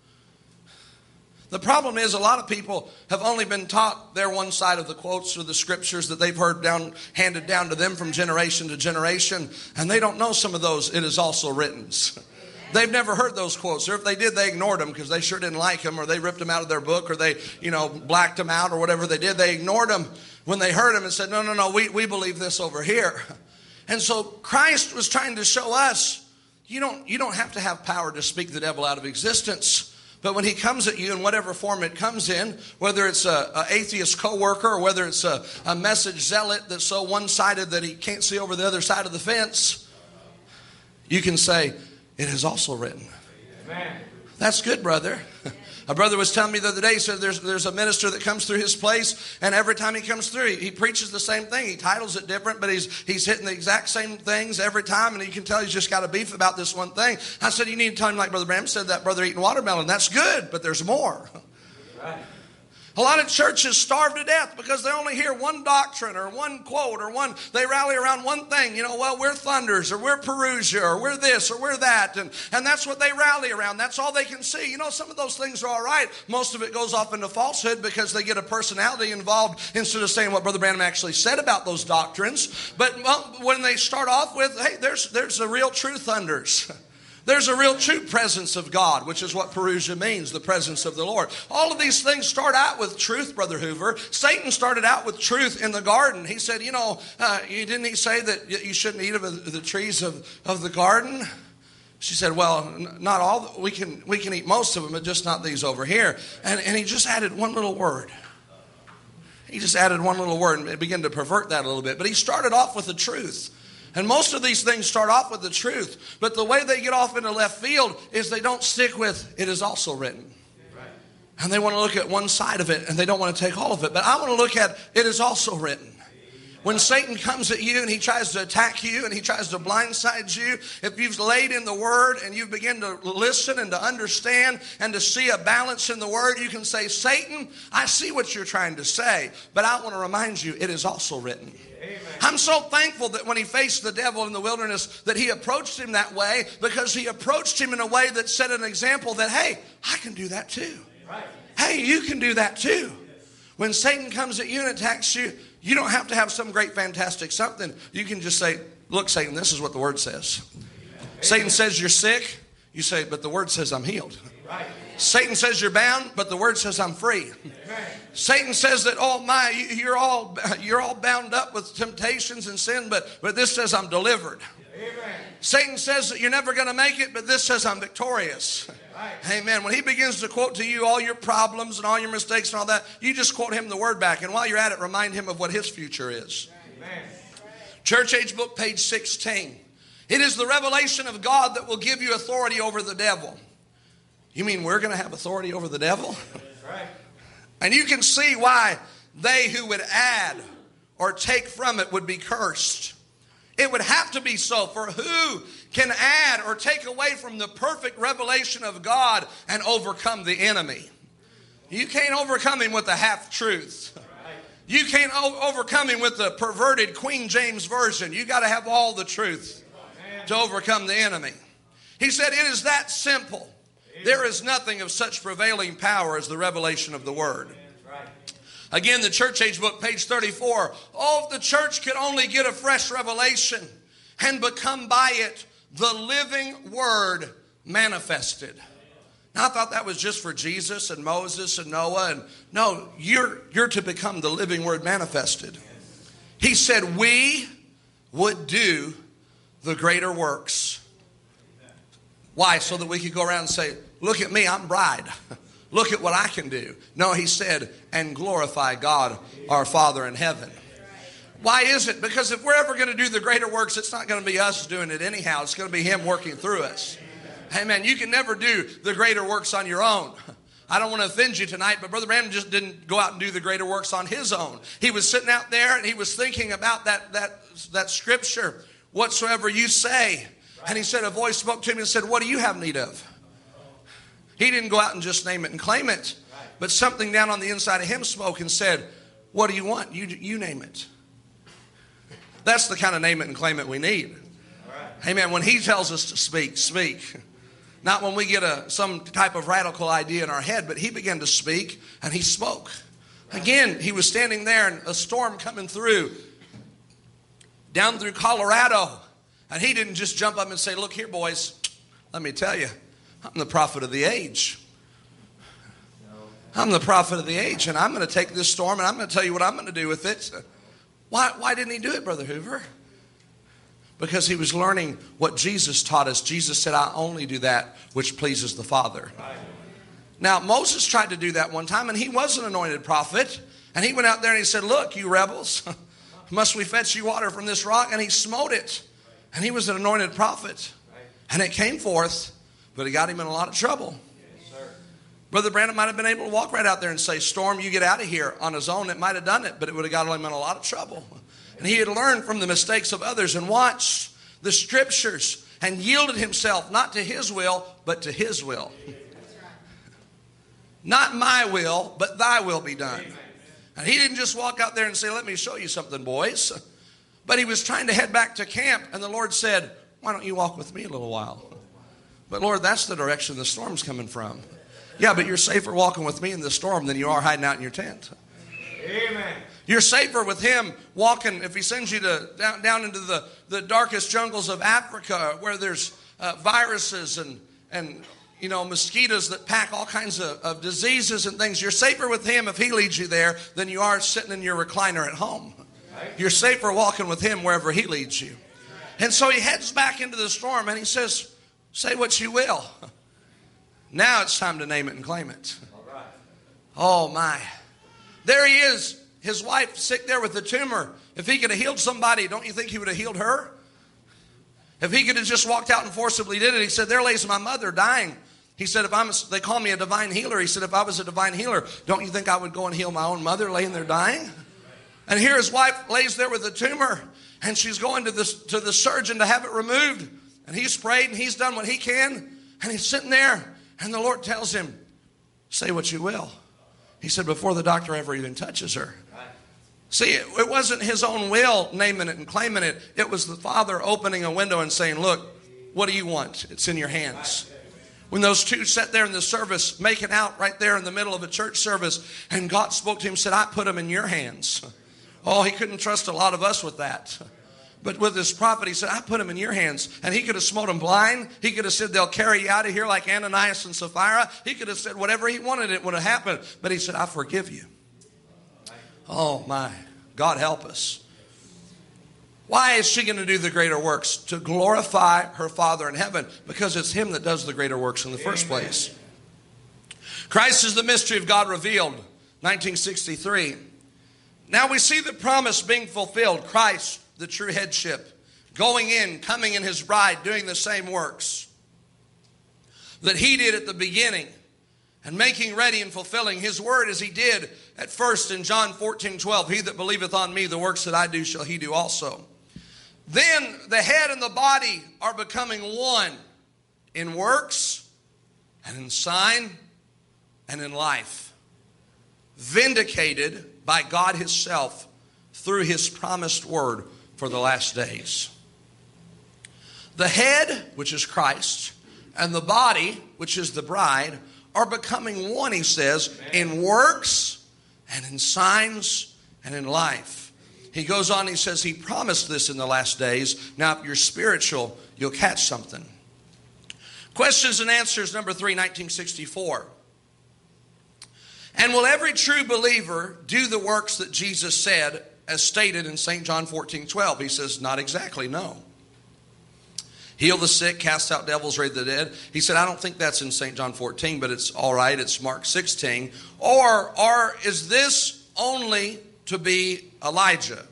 The problem is a lot of people have only been taught their one side of the quotes or the scriptures that they've heard handed down to them from generation to generation, and they don't know some of those "it is also written." They've never heard those quotes, or if they did, they ignored them because they sure didn't like them, or they ripped them out of their book, or they, blacked them out, or whatever they did. They ignored them when they heard them and said, no, we believe this over here. And so Christ was trying to show us, you don't have to have power to speak the devil out of existence. But when he comes at you in whatever form it comes in, whether it's an atheist coworker or whether it's a message zealot that's so one-sided that he can't see over the other side of the fence, you can say, "It is also written." Amen. That's good, brother. A brother was telling me the other day, he said there's a minister that comes through his place, and every time he comes through, he preaches the same thing. He titles it different, but he's hitting the exact same things every time, and you can tell he's just got a beef about this one thing. I said, "You need to tell him like Brother Branham said, that brother eating watermelon. That's good, but there's more." Right. A lot of churches starve to death because they only hear one doctrine or one quote or they rally around one thing. We're Thunders or we're Perusia or we're this or we're that. And that's what they rally around. That's all they can see. Some of those things are all right. Most of it goes off into falsehood because they get a personality involved instead of saying what Brother Branham actually said about those doctrines. But when they start off with, hey, there's a real true Thunders. There's a real true presence of God, which is what Perusia means, the presence of the Lord. All of these things start out with truth, Brother Hoover. Satan started out with truth in the garden. He said, didn't he say that you shouldn't eat of the trees of the garden? She said, well, not all. We can eat most of them, but just not these over here. And he just added one little word. He just added one little word and began to pervert that a little bit. But he started off with the truth. And most of these things start off with the truth. But the way they get off into left field is they don't stick with "it is also written." Right. And they want to look at one side of it and they don't want to take all of it. But I want to look at "it is also written." When Satan comes at you and he tries to attack you and he tries to blindside you, if you've laid in the Word and you begin to listen and to understand and to see a balance in the Word, you can say, "Satan, I see what you're trying to say, but I want to remind you, it is also written." Amen. I'm so thankful that when he faced the devil in the wilderness that he approached him that way, because he approached him in a way that set an example that, hey, I can do that too. Right. Hey, you can do that too. When Satan comes at you and attacks you, you don't have to have some great fantastic something. You can just say, "Look, Satan, this is what the Word says." Amen. Satan says you're sick. You say, "But the Word says I'm healed." Right. Satan says you're bound, but the Word says I'm free. Amen. Satan says that, "Oh my, you're all bound up with temptations and sin, but this says I'm delivered." Amen. Satan says that you're never going to make it, but this says I'm victorious. Right. Amen. When he begins to quote to you all your problems and all your mistakes and all that, you just quote him the Word back, and while you're at it, remind him of what his future is. Amen. Church Age Book, page 16. It is the revelation of God that will give you authority over the devil. You mean we're going to have authority over the devil? Right. And you can see why they who would add or take from it would be cursed. It would have to be so, for who can add or take away from the perfect revelation of God and overcome the enemy? You can't overcome him with a half-truth. You can't overcome him with the perverted Queen James Version. You got to have all the truth to overcome the enemy. He said, it is that simple. There is nothing of such prevailing power as the revelation of the Word. Again, the Church Age book, page 34. Oh, if the church could only get a fresh revelation and become by it the living Word manifested. Now, I thought that was just for Jesus and Moses and Noah. And no, you're to become the living Word manifested. He said we would do the greater works. Why? So that we could go around and say, look at me, I'm bride. Look at what I can do. No, he said, and glorify God, our Father in heaven. Why is it? Because if we're ever going to do the greater works, it's not going to be us doing it anyhow. It's going to be him working through us. Amen. You can never do the greater works on your own. I don't want to offend you tonight, but Brother Branham just didn't go out and do the greater works on his own. He was sitting out there and he was thinking about that scripture, whatsoever you say. And he said, a voice spoke to him and said, what do you have need of? He didn't go out and just name it and claim it. But something down on the inside of him spoke and said, what do you want? You name it. That's the kind of name it and claim it we need. Amen. When he tells us to speak, speak. Not when we get some type of radical idea in our head, but he began to speak and he spoke. Again, he was standing there and a storm coming through, down through Colorado. And he didn't just jump up and say, look here, boys, let me tell you, I'm the prophet of the age. I'm the prophet of the age, and I'm going to take this storm, and I'm going to tell you what I'm going to do with it. Why didn't he do it, Brother Hoover? Because he was learning what Jesus taught us. Jesus said, I only do that which pleases the Father. Now, Moses tried to do that one time, and he was an anointed prophet. And he went out there and he said, look, you rebels, must we fetch you water from this rock? And he smote it. And he was an anointed prophet. And it came forth, but it got him in a lot of trouble. Brother Branham might have been able to walk right out there and say, storm, you get out of here. On his own, it might have done it, but it would have got him in a lot of trouble. And he had learned from the mistakes of others and watched the scriptures and yielded himself not to his will, but to his will. Not my will, but thy will be done. And he didn't just walk out there and say, let me show you something, boys. But he was trying to head back to camp, and the Lord said, why don't you walk with me a little while? But Lord, that's the direction the storm's coming from. Yeah, but you're safer walking with me in the storm than you are hiding out in your tent. Amen. You're safer with him walking, if he sends you down into the darkest jungles of Africa where there's viruses and mosquitoes that pack all kinds of diseases and things. You're safer with him if he leads you there than you are sitting in your recliner at home. You're safer walking with him wherever he leads you. And so he heads back into the storm and he says, say what you will. Now it's time to name it and claim it. Oh my. There he is. His wife sick there with a tumor. If he could have healed somebody, don't you think he would have healed her? If he could have just walked out and forcibly did it, he said, there lays my mother dying. He said, they call me a divine healer. He said, if I was a divine healer, don't you think I would go and heal my own mother laying there dying? And here his wife lays there with a tumor, and she's going to the surgeon to have it removed. And he's prayed, and he's done what he can, and he's sitting there, and the Lord tells him, say what you will. He said, before the doctor ever even touches her. See, it wasn't his own will naming it and claiming it. It was the Father opening a window and saying, look, what do you want? It's in your hands. When those two sat there in the service, making out right there in the middle of a church service, and God spoke to him and said, I put them in your hands. Oh, he couldn't trust a lot of us with that. But with this prophet, he said, I put them in your hands. And he could have smote them blind. He could have said, they'll carry you out of here like Ananias and Sapphira. He could have said whatever he wanted, it would have happened. But he said, I forgive you. Oh, my. God help us. Why is she going to do the greater works? To glorify her Father in heaven. Because it's him that does the greater works in the first place. Christ is the mystery of God revealed. 1963. Now we see the promise being fulfilled. Christ, the true headship, going in, coming in his bride, doing the same works that he did at the beginning and making ready and fulfilling his word as he did at first in John 14:12. He that believeth on me, the works that I do shall he do also. Then the head and the body are becoming one in works and in sign and in life. vindicated by God Himself through His promised word for the last days. The head, which is Christ, and the body, which is the bride, are becoming one, he says, in works and in signs and in life. He goes on, he says, he promised this in the last days. Now, if you're spiritual, you'll catch something. Questions and answers, number 3, 1964. And will every true believer do the works that Jesus said, as stated in St. John 14:12? He says, not exactly, no. Heal the sick, cast out devils, raise the dead. He said, I don't think that's in St. John 14, but it's all right. It's Mark 16. Or is this only to be Elijah?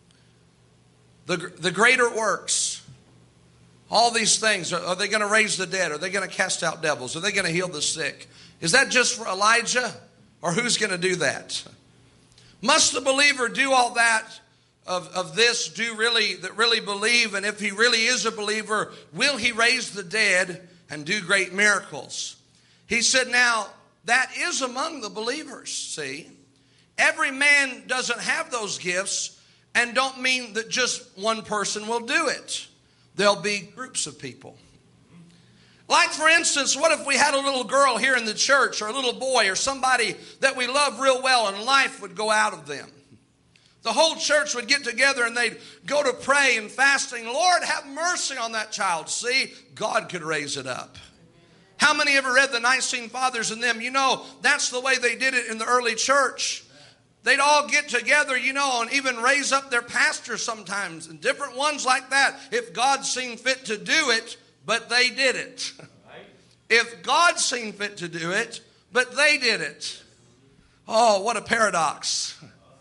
The greater works. All these things. Are they going to raise the dead? Are they going to cast out devils? Are they going to heal the sick? Is that just for Elijah? Or who's going to do that? Must the believer do all that of this, that really believe? And if he really is a believer, will he raise the dead and do great miracles? He said, now, that is among the believers, see. Every man doesn't have those gifts, and don't mean that just one person will do it. There'll be groups of people. Like, for instance, what if we had a little girl here in the church, or a little boy, or somebody that we love real well, and life would go out of them? The whole church would get together and they'd go to pray and fasting. Lord, have mercy on that child. See, God could raise it up. How many ever read the Nicene Fathers and them? You know, that's the way they did it in the early church. They'd all get together, you know, and even raise up their pastor sometimes, and different ones like that, if God seemed fit to do it. But they did it. If God seemed fit to do it, but they did it. Oh, what a paradox.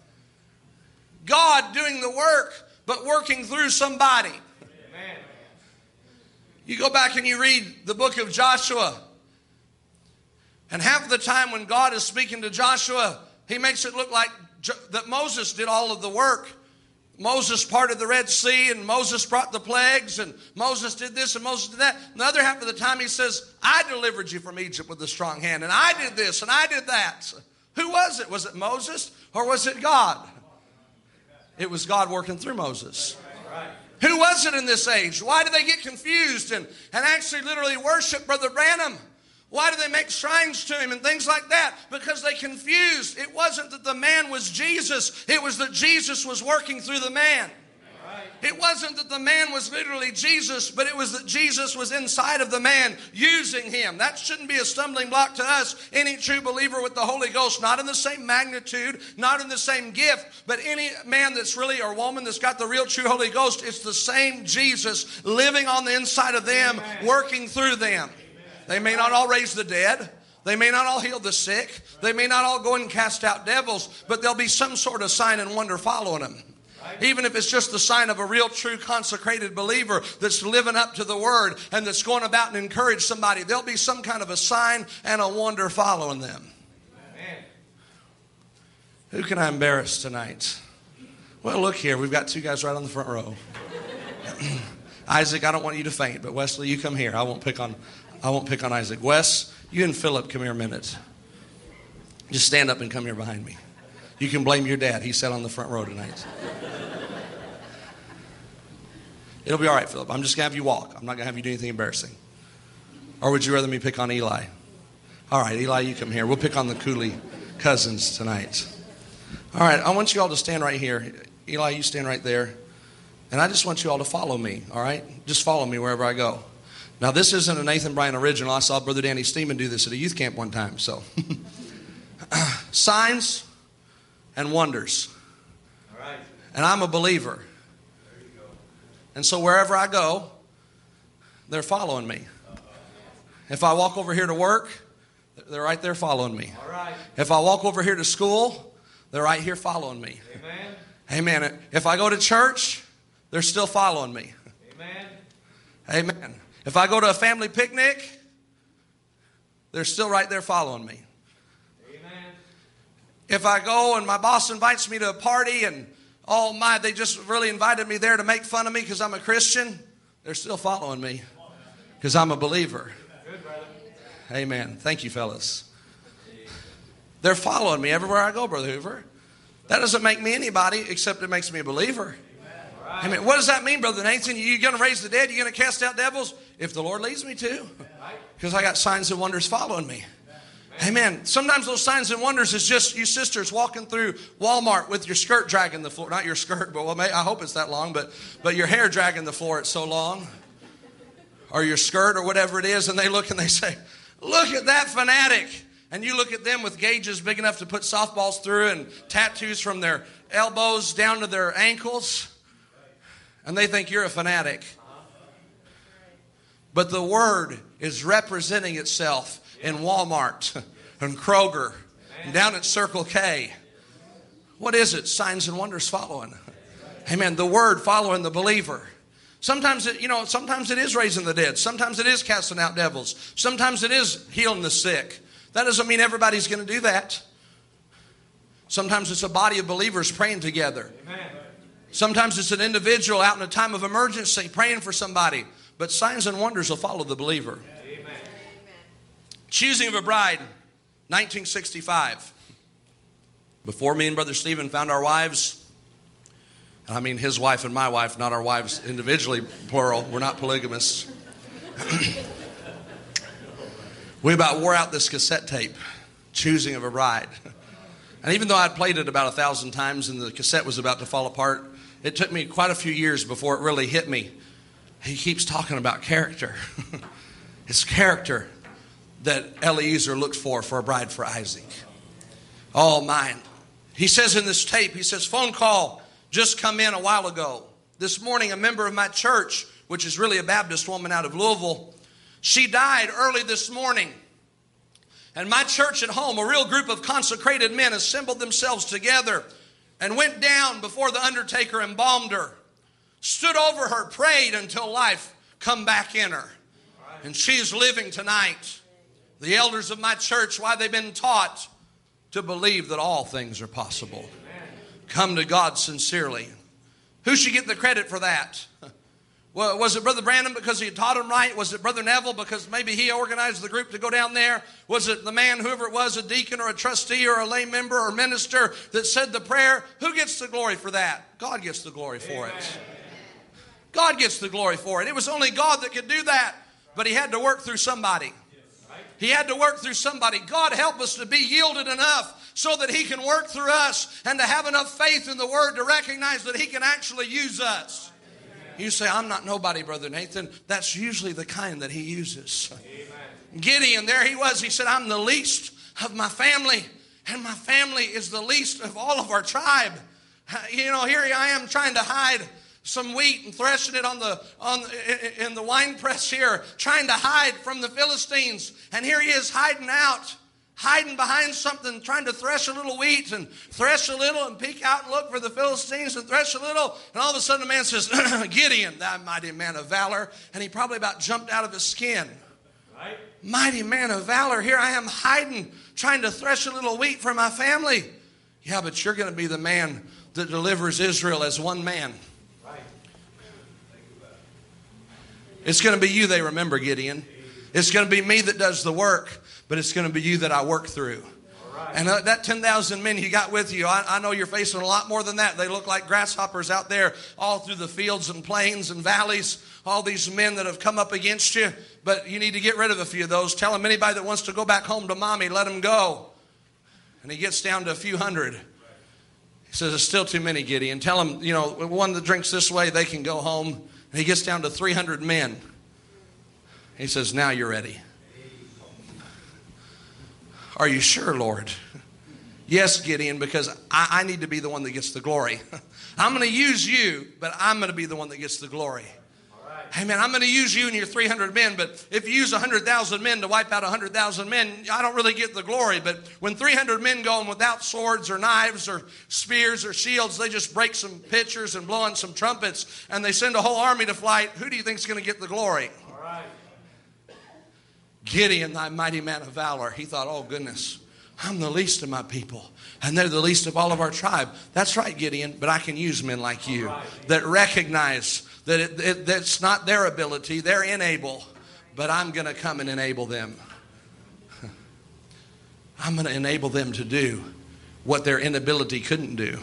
God doing the work, but working through somebody. Amen. You go back and you read the book of Joshua. And half the time when God is speaking to Joshua, he makes it look like that Moses did all of the work. Moses parted the Red Sea, and Moses brought the plagues, and Moses did this, and Moses did that. And the other half of the time he says, I delivered you from Egypt with a strong hand, and I did this, and I did that. Who was it? Was it Moses, or was it God? It was God working through Moses. Who was it in this age? Why do they get confused and actually literally worship Brother Branham? Why do they make shrines to him and things like that? Because they confused. It wasn't that the man was Jesus. It was that Jesus was working through the man. It wasn't that the man was literally Jesus, but it was that Jesus was inside of the man using him. That shouldn't be a stumbling block to us. Any true believer with the Holy Ghost, not in the same magnitude, not in the same gift, but any man that's really, or woman that's got the real true Holy Ghost, it's the same Jesus living on the inside of them, working through them. They may not all raise the dead. They may not all heal the sick. They may not all go and cast out devils, but there'll be some sort of sign and wonder following them. Even if it's just the sign of a real, true, consecrated believer that's living up to the word and that's going about and encourage somebody, there'll be some kind of a sign and a wonder following them. Amen. Who can I embarrass tonight? Well, look here. We've got two guys right on the front row. Isaac, I don't want you to faint, but Wesley, you come here. I won't pick on Isaac. Wes, you and Philip, come here a minute. Just stand up and come here behind me. You can blame your dad. He sat on the front row tonight. It'll be all right, Philip. I'm just going to have you walk. I'm not going to have you do anything embarrassing. Or would you rather me pick on Eli? All right, Eli, you come here. We'll pick on the Cooley cousins tonight. All right, I want you all to stand right here. Eli, you stand right there. And I just want you all to follow me, all right? Just follow me wherever I go. Now, this isn't a Nathan Bryan original. I saw Brother Danny Steeman do this at a youth camp one time. So, signs and wonders. All right. And I'm a believer. There you go. And so wherever I go, they're following me. If I walk over here to work, they're right there following me. All right. If I walk over here to school, they're right here following me. Amen. Amen. If I go to church, they're still following me. Amen. Amen. If I go to a family picnic, they're still right there following me. Amen. If I go and my boss invites me to a party and, they just really invited me there to make fun of me because I'm a Christian, they're still following me because I'm a believer. Good, brother. Amen. Thank you, fellas. They're following me everywhere I go, Brother Hoover. That doesn't make me anybody except it makes me a believer. I mean, what does that mean, Brother Nathan? You going to raise the dead? You going to cast out devils? If the Lord leads me to. Because I got signs and wonders following me. Amen. Sometimes those signs and wonders is just you sisters walking through Walmart with your skirt dragging the floor. Not your skirt, but I hope it's that long. But your hair dragging the floor, it's so long. Or your skirt or whatever it is. And they look and they say, look at that fanatic. And you look at them with gauges big enough to put softballs through and tattoos from their elbows down to their ankles. And they think you're a fanatic. But the Word is representing itself in Walmart and Kroger and down at Circle K. What is it? Signs and wonders following. Amen. The Word following the believer. Sometimes it is raising the dead. Sometimes it is casting out devils. Sometimes it is healing the sick. That doesn't mean everybody's going to do that. Sometimes it's a body of believers praying together. Amen. Sometimes it's an individual out in a time of emergency praying for somebody. But signs and wonders will follow the believer. Amen. Choosing of a Bride, 1965. Before me and Brother Stephen found our wives, I mean his wife and my wife, not our wives individually, plural. We're not polygamists. We about wore out this cassette tape, Choosing of a Bride. And even though I'd played it about 1,000 times and the cassette was about to fall apart, it took me quite a few years before it really hit me. He keeps talking about character. It's character that Eliezer looked for a bride for Isaac. All mine. He says in this tape, he says, phone call just come in a while ago. This morning, a member of my church, which is really a Baptist woman out of Louisville, she died early this morning. And my church at home, a real group of consecrated men, assembled themselves together and went down before the undertaker, embalmed her, stood over her, prayed until life come back in her. And she's living tonight. The elders of my church, why they've been taught to believe that all things are possible. Come to God sincerely. Who should get the credit for that? Well, was it Brother Branham because he taught him right? Was it Brother Neville because maybe he organized the group to go down there? Was it the man, whoever it was, a deacon or a trustee or a lay member or minister that said the prayer? Who gets the glory for that? God gets the glory for it. God gets the glory for it. It was only God that could do that, but he had to work through somebody. He had to work through somebody. God help us to be yielded enough so that he can work through us and to have enough faith in the Word to recognize that he can actually use us. You say, I'm not nobody, Brother Nathan. That's usually the kind that he uses. Amen. Gideon, there he was. He said, I'm the least of my family, and my family is the least of all of our tribe. Here I am trying to hide some wheat and threshing it in the wine press here, trying to hide from the Philistines. And here he is hiding behind something, trying to thresh a little wheat and thresh a little and peek out and look for the Philistines and thresh a little. And all of a sudden the man says, Gideon, thou mighty man of valor. And he probably about jumped out of his skin. Right. Mighty man of valor, here I am hiding, trying to thresh a little wheat for my family. Yeah, but you're going to be the man that delivers Israel as one man. Right. It's going to be you they remember, Gideon. It's going to be me that does the work. But it's going to be you that I work through. Right. And that 10,000 men you got with you, I know you're facing a lot more than that. They look like grasshoppers out there all through the fields and plains and valleys. All these men that have come up against you. But you need to get rid of a few of those. Tell them anybody that wants to go back home to mommy, let them go. And he gets down to a few hundred. He says, it's still too many, Gideon. Tell them, one that drinks this way, they can go home. And he gets down to 300 men. He says, now you're ready. Are you sure, Lord? Yes, Gideon, because I need to be the one that gets the glory. I'm going to use you, but I'm going to be the one that gets the glory. Right. Hey, man, I'm going to use you and your 300 men, but if you use 100,000 men to wipe out 100,000 men, I don't really get the glory. But when 300 men go in without swords or knives or spears or shields, they just break some pitchers and blow on some trumpets, and they send a whole army to flight, who do you think is going to get the glory? Gideon, thy mighty man of valor. He thought, oh goodness, I'm the least of my people. And they're the least of all of our tribe. That's right, Gideon, but I can use men like you that recognize that that's not their ability. They're unable, but I'm going to come and enable them. I'm going to enable them to do what their inability couldn't do.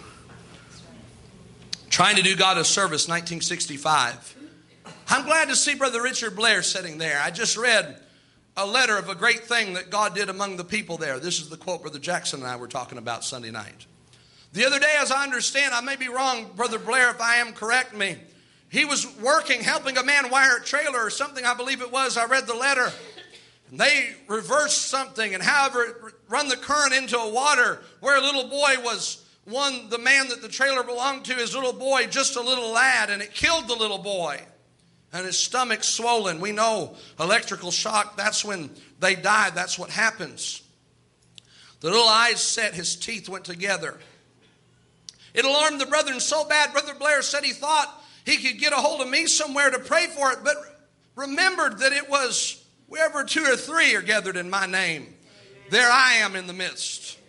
Trying to do God a service, 1965. I'm glad to see Brother Richard Blair sitting there. I just read a letter of a great thing that God did among the people there. This is the quote Brother Jackson and I were talking about Sunday night. The other day, as I understand, I may be wrong, Brother Blair, if I am, correct me. He was working, helping a man wire a trailer or something, I believe it was. I read the letter. And they reversed something and however run the current into a water where a little boy was the man that the trailer belonged to, his little boy, just a little lad, and it killed the little boy. And his stomach swollen. We know electrical shock, that's when they died. That's what happens. The little eyes set, his teeth went together. It alarmed the brethren so bad, Brother Blair said he thought he could get a hold of me somewhere to pray for it, but remembered that it was wherever 2 or 3 are gathered in my name, there I am in the midst.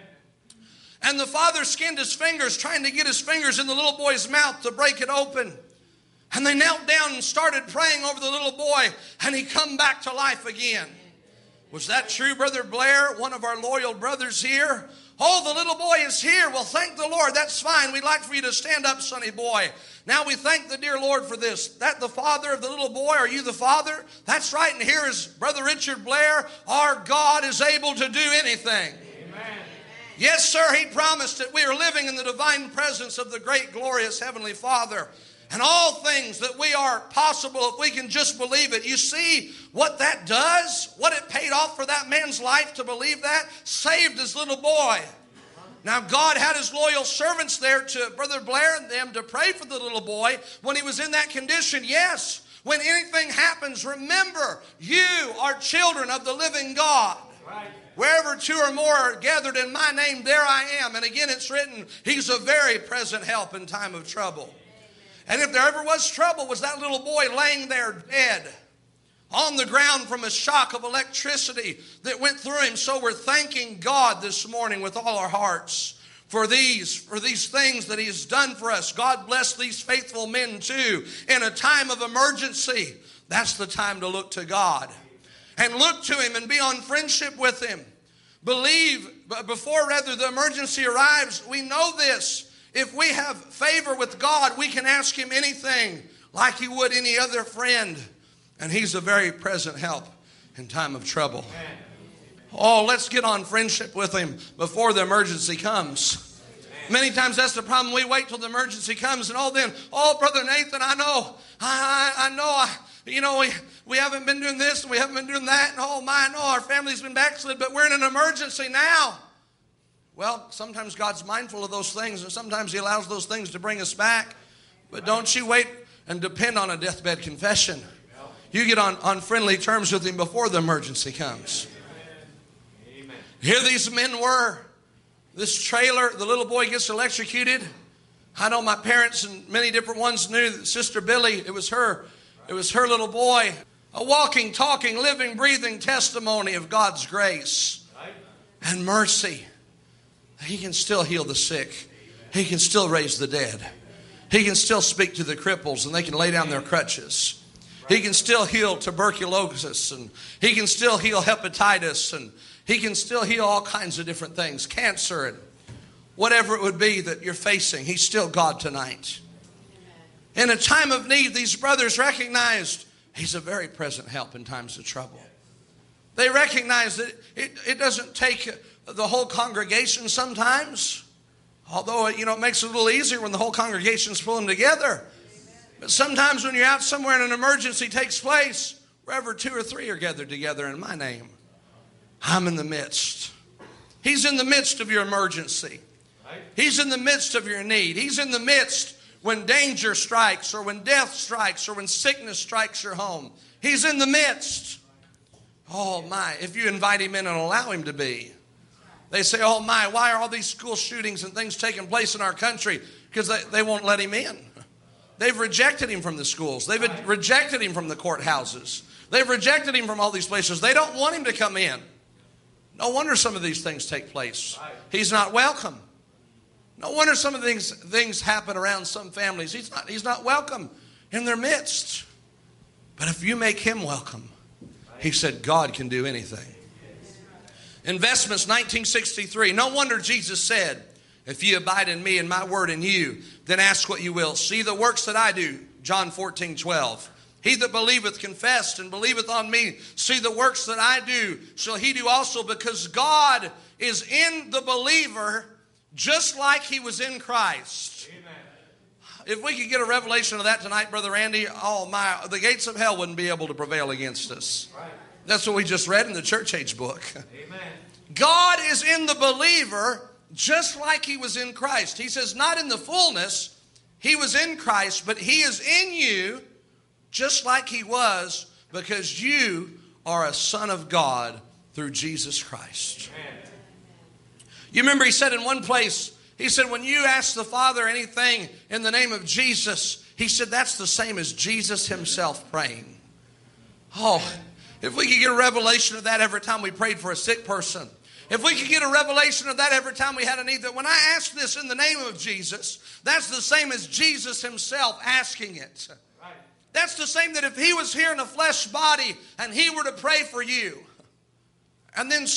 And the father skinned his fingers, trying to get his fingers in the little boy's mouth to break it open. And they knelt down and started praying over the little boy, and he come back to life again. Was that true, Brother Blair, one of our loyal brothers here? Oh, the little boy is here. Well, thank the Lord. That's fine. We'd like for you to stand up, sonny boy. Now we thank the dear Lord for this. That the father of the little boy? Are you the father? That's right. And here is Brother Richard Blair. Our God is able to do anything. Amen. Yes, sir. He promised that we are living in the divine presence of the great, glorious Heavenly Father. And all things that we are possible if we can just believe it. You see what that does? What it paid off for that man's life to believe that? Saved his little boy. Now God had his loyal servants there to Brother Blair and them to pray for the little boy when he was in that condition. Yes, when anything happens, remember you are children of the living God. Right. Wherever 2 or more are gathered in my name, there I am. And again it's written, he's a very present help in time of trouble. And if there ever was trouble, was that little boy laying there dead on the ground from a shock of electricity that went through him. So we're thanking God this morning with all our hearts for these things that He has done for us. God bless these faithful men too. In a time of emergency, that's the time to look to God and look to Him and be on friendship with Him. Believe before the emergency arrives. We know this. If we have favor with God, we can ask Him anything like He would any other friend. And He's a very present help in time of trouble. Oh, let's get on friendship with Him before the emergency comes. Many times that's the problem. We wait till the emergency comes and Brother Nathan, we haven't been doing this and we haven't been doing that. And I know our family's been backslid, but we're in an emergency now. Well, sometimes God's mindful of those things, and sometimes He allows those things to bring us back. But don't you wait and depend on a deathbed confession. You get on friendly terms with Him before the emergency comes. Amen. Here these men were. This trailer, the little boy gets electrocuted. I know my parents and many different ones knew that Sister Billy, it was her little boy. A walking, talking, living, breathing testimony of God's grace and mercy. He can still heal the sick. He can still raise the dead. He can still speak to the cripples and they can lay down their crutches. He can still heal tuberculosis and He can still heal hepatitis and He can still heal all kinds of different things. Cancer and whatever it would be that you're facing. He's still God tonight. In a time of need, these brothers recognized He's a very present help in times of trouble. They recognize that it doesn't take the whole congregation sometimes. Although, it makes it a little easier when the whole congregation's pulling together. But sometimes when you're out somewhere and an emergency takes place, wherever 2 or 3 are gathered together in my name, I'm in the midst. He's in the midst of your emergency. He's in the midst of your need. He's in the midst when danger strikes or when death strikes or when sickness strikes your home. He's in the midst. Oh my, if you invite Him in and allow Him to be. They say, oh my, why are all these school shootings and things taking place in our country? Because they won't let Him in. They've rejected Him from the schools. They've rejected Him from the courthouses. They've rejected Him from all these places. They don't want Him to come in. No wonder some of these things take place. He's not welcome. No wonder some of these things happen around some families. He's not welcome in their midst. But if you make Him welcome, He said God can do anything. Investments, 1963. No wonder Jesus said, if you abide in me and my word in you, then ask what you will. See the works that I do, John 14:12. He that believeth, confessed, and believeth on me, see the works that I do, shall he do also, because God is in the believer just like he was in Christ. Amen. If we could get a revelation of that tonight, Brother Randy, oh my, the gates of hell wouldn't be able to prevail against us. Right. That's what we just read in the church age book. Amen. God is in the believer just like he was in Christ. He says not in the fullness, he was in Christ, but he is in you just like he was, because you are a son of God through Jesus Christ. Amen. You remember he said in one place, he said, when you ask the Father anything in the name of Jesus, he said that's the same as Jesus himself praying. Oh, if we could get a revelation of that every time we prayed for a sick person. If we could get a revelation of that every time we had a need, that when I ask this in the name of Jesus, that's the same as Jesus himself asking it. Right. That's the same that if he was here in a flesh body and he were to pray for you, and then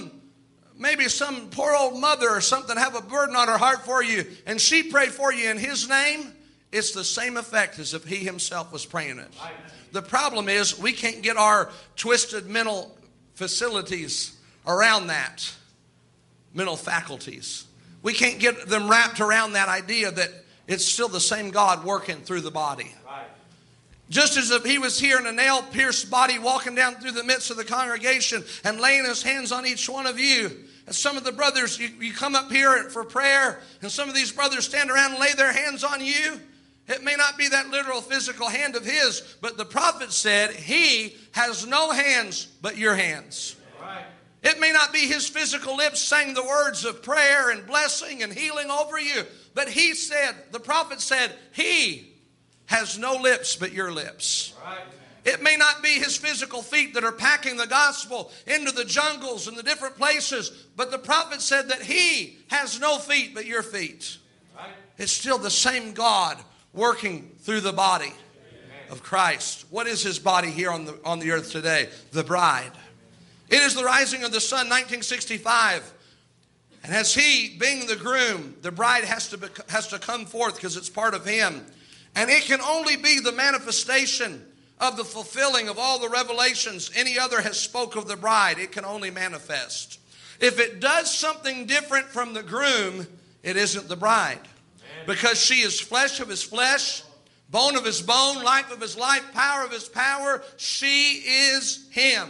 maybe some poor old mother or something have a burden on her heart for you, and she prayed for you in his name, it's the same effect as if he himself was praying it. Right. The problem is we can't get our twisted mental facilities around that, mental faculties. We can't get them wrapped around that idea that it's still the same God working through the body. Right. Just as if he was here in a nail-pierced body walking down through the midst of the congregation and laying his hands on each one of you. And some of the brothers, you come up here for prayer, and some of these brothers stand around and lay their hands on you. It may not be that literal physical hand of his, but the prophet said he has no hands but your hands. Right. It may not be his physical lips saying the words of prayer and blessing and healing over you, but he said, the prophet said, he has no lips but your lips. Right. It may not be his physical feet that are packing the gospel into the jungles and the different places, but the prophet said that he has no feet but your feet. Right. It's still the same God working through the body of Christ. What is his body here on the earth today? The bride. It is the rising of the sun, 1965. And as he, being the groom, the bride has to come forth because it's part of him. And it can only be the manifestation of the fulfilling of all the revelations any other has spoke of the bride. It can only manifest. If it does something different from the groom, it isn't the bride. Because she is flesh of his flesh, bone of his bone, life of his life, power of his power. She is him.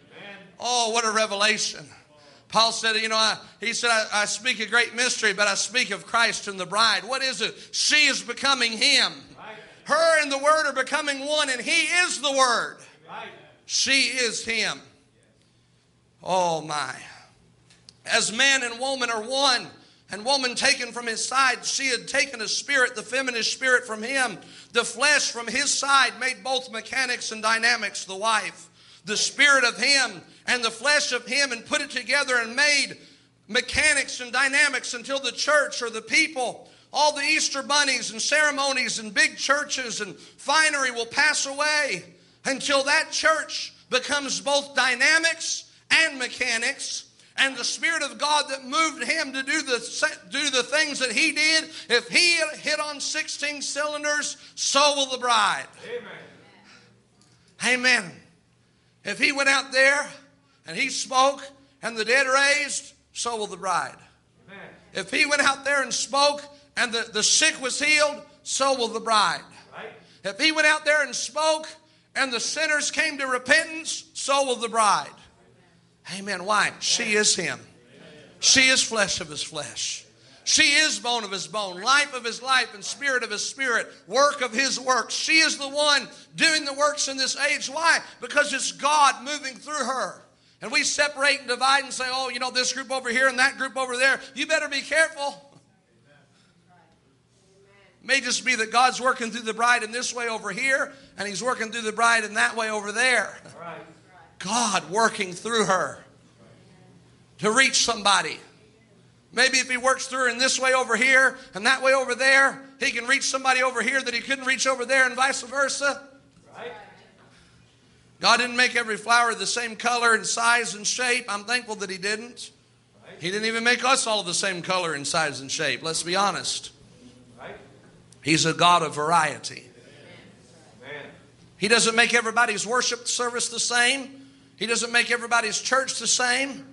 Oh, what a revelation. Paul said, I speak a great mystery, but I speak of Christ and the bride. What is it? She is becoming him. Her and the Word are becoming one, and he is the Word. She is him. Oh, my. As man and woman are one, and woman taken from his side, she had taken a spirit, the feminine spirit from him. The flesh from his side made both mechanics and dynamics, the wife. The spirit of him and the flesh of him, and put it together and made mechanics and dynamics until the church or the people, all the Easter bunnies and ceremonies and big churches and finery will pass away until that church becomes both dynamics and mechanics. And the Spirit of God that moved him to do the things that he did, if he hit on 16 cylinders, so will the bride. Amen. Amen. If he went out there and he spoke and the dead raised, so will the bride. Amen. If he went out there and spoke and the sick was healed, so will the bride. Right. If he went out there and spoke and the sinners came to repentance, so will the bride. Amen. Why? She is him. She is flesh of his flesh. She is bone of his bone, life of his life, and spirit of his spirit, work of his works. She is the one doing the works in this age. Why? Because it's God moving through her. And we separate and divide and say, this group over here and that group over there. You better be careful. It may just be that God's working through the bride in this way over here, and he's working through the bride in that way over there. God working through her to reach somebody. Maybe if he works through her in this way over here and that way over there, he can reach somebody over here that he couldn't reach over there, and vice versa. Right. God didn't make every flower the same color and size and shape. I'm thankful that He didn't. He didn't even make us all the same color and size and shape. Let's be honest. He's a God of variety. He doesn't make everybody's worship service the same. He doesn't make everybody's church the same.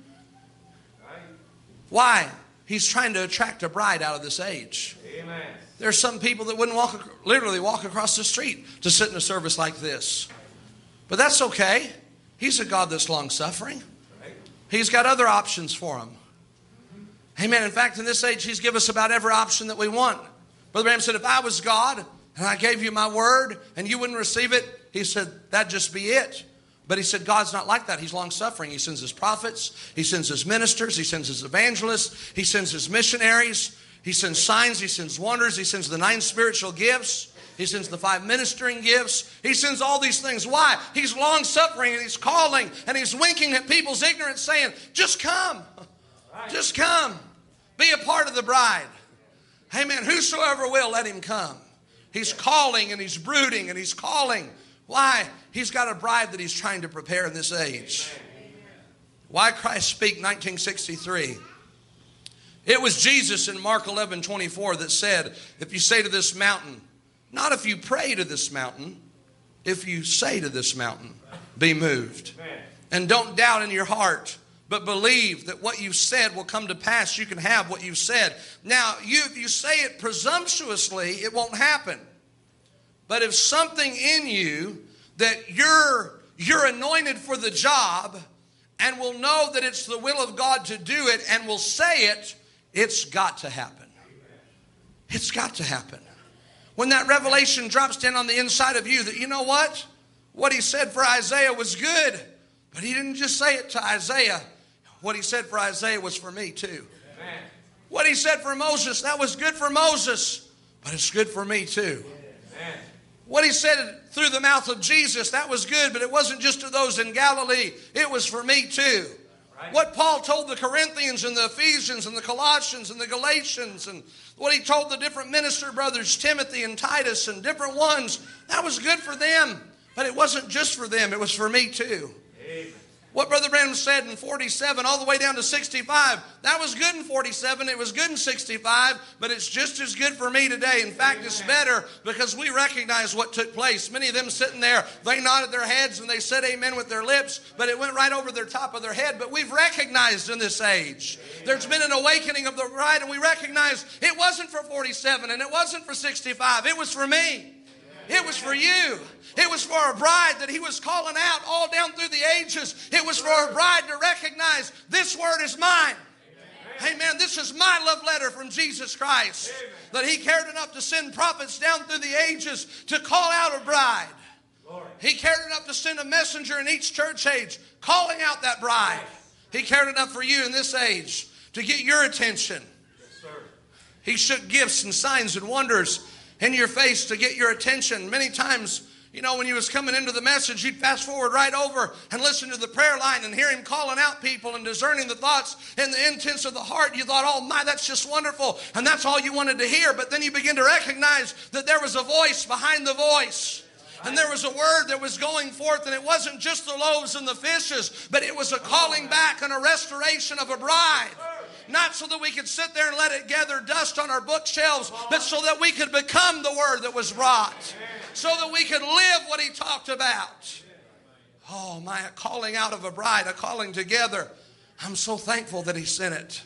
Why? He's trying to attract a bride out of this age. Amen. There's some people that wouldn't literally walk across the street to sit in a service like this. But that's okay. He's a God that's long-suffering. He's got other options for him. Amen. In fact, in this age, He's given us about every option that we want. Brother Branham said, if I was God and I gave you my word and you wouldn't receive it, he said, that'd just be it. But he said, God's not like that. He's long-suffering. He sends His prophets. He sends His ministers. He sends His evangelists. He sends His missionaries. He sends signs. He sends wonders. He sends the 9 spiritual gifts. He sends the 5 ministering gifts. He sends all these things. Why? He's long-suffering and He's calling and He's winking at people's ignorance saying, just come. Just come. Be a part of the bride. Amen. Whosoever will, let him come. He's calling and He's brooding and He's calling. Why? He's got a bride that He's trying to prepare in this age. Why Christ speak 1963? It was Jesus in Mark 11:24 that said, if you say to this mountain, not if you pray to this mountain, if you say to this mountain, be moved. And don't doubt in your heart, but believe that what you said will come to pass. You can have what you've said. Now, if you say it presumptuously, it won't happen. But if something in you that you're anointed for the job and will know that it's the will of God to do it and will say it, it's got to happen. It's got to happen. When that revelation drops down on the inside of you that, you know what? What He said for Isaiah was good. But He didn't just say it to Isaiah. What He said for Isaiah was for me too. Amen. What He said for Moses, that was good for Moses. But it's good for me too. Amen. What He said through the mouth of Jesus, that was good. But it wasn't just to those in Galilee. It was for me too. Right. What Paul told the Corinthians and the Ephesians and the Colossians and the Galatians and what he told the different minister brothers, Timothy and Titus and different ones, that was good for them. But it wasn't just for them. It was for me too. Amen. What Brother Branham said in 47 all the way down to 65, that was good in 47, it was good in 65, but it's just as good for me today. In fact, it's better because we recognize what took place. Many of them sitting there, they nodded their heads and they said amen with their lips, but it went right over their top of their head. But we've recognized in this age, there's been an awakening of the bride, and we recognize it wasn't for 47 and it wasn't for 65, it was for me. It was for you. It was for a bride that He was calling out all down through the ages. It was for a bride to recognize this word is mine. Amen. This is my love letter from Jesus Christ. Amen. That He cared enough to send prophets down through the ages to call out a bride. Lord. He cared enough to send a messenger in each church age calling out that bride. He cared enough for you in this age to get your attention. Yes, sir. He shook gifts and signs and wonders in your face to get your attention. Many times, you know, when He was coming into the message, you'd fast forward right over and listen to the prayer line and hear Him calling out people and discerning the thoughts and the intents of the heart. You thought, oh my, that's just wonderful. And that's all you wanted to hear. But then you begin to recognize that there was a voice behind the voice. And there was a word that was going forth, and it wasn't just the loaves and the fishes, but it was a calling back and a restoration of a bride. Not so that we could sit there and let it gather dust on our bookshelves, but so that we could become the word that was brought. So that we could live what He talked about. Oh my, a calling out of a bride, a calling together. I'm so thankful that He sent it.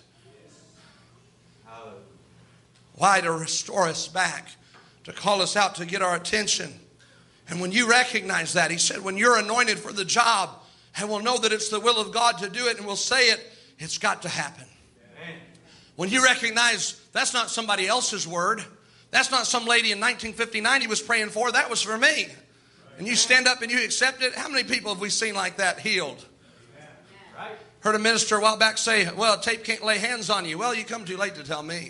Why? To restore us back, to call us out, to get our attention. And when you recognize that, He said, when you're anointed for the job and will know that it's the will of God to do it and will say it, it's got to happen. Amen. When you recognize that's not somebody else's word, that's not some lady in 1959 He was praying for, that was for me. And you stand up and you accept it. How many people have we seen like that healed? Right. Heard a minister a while back say, well, tape can't lay hands on you. Well, you come too late to tell me.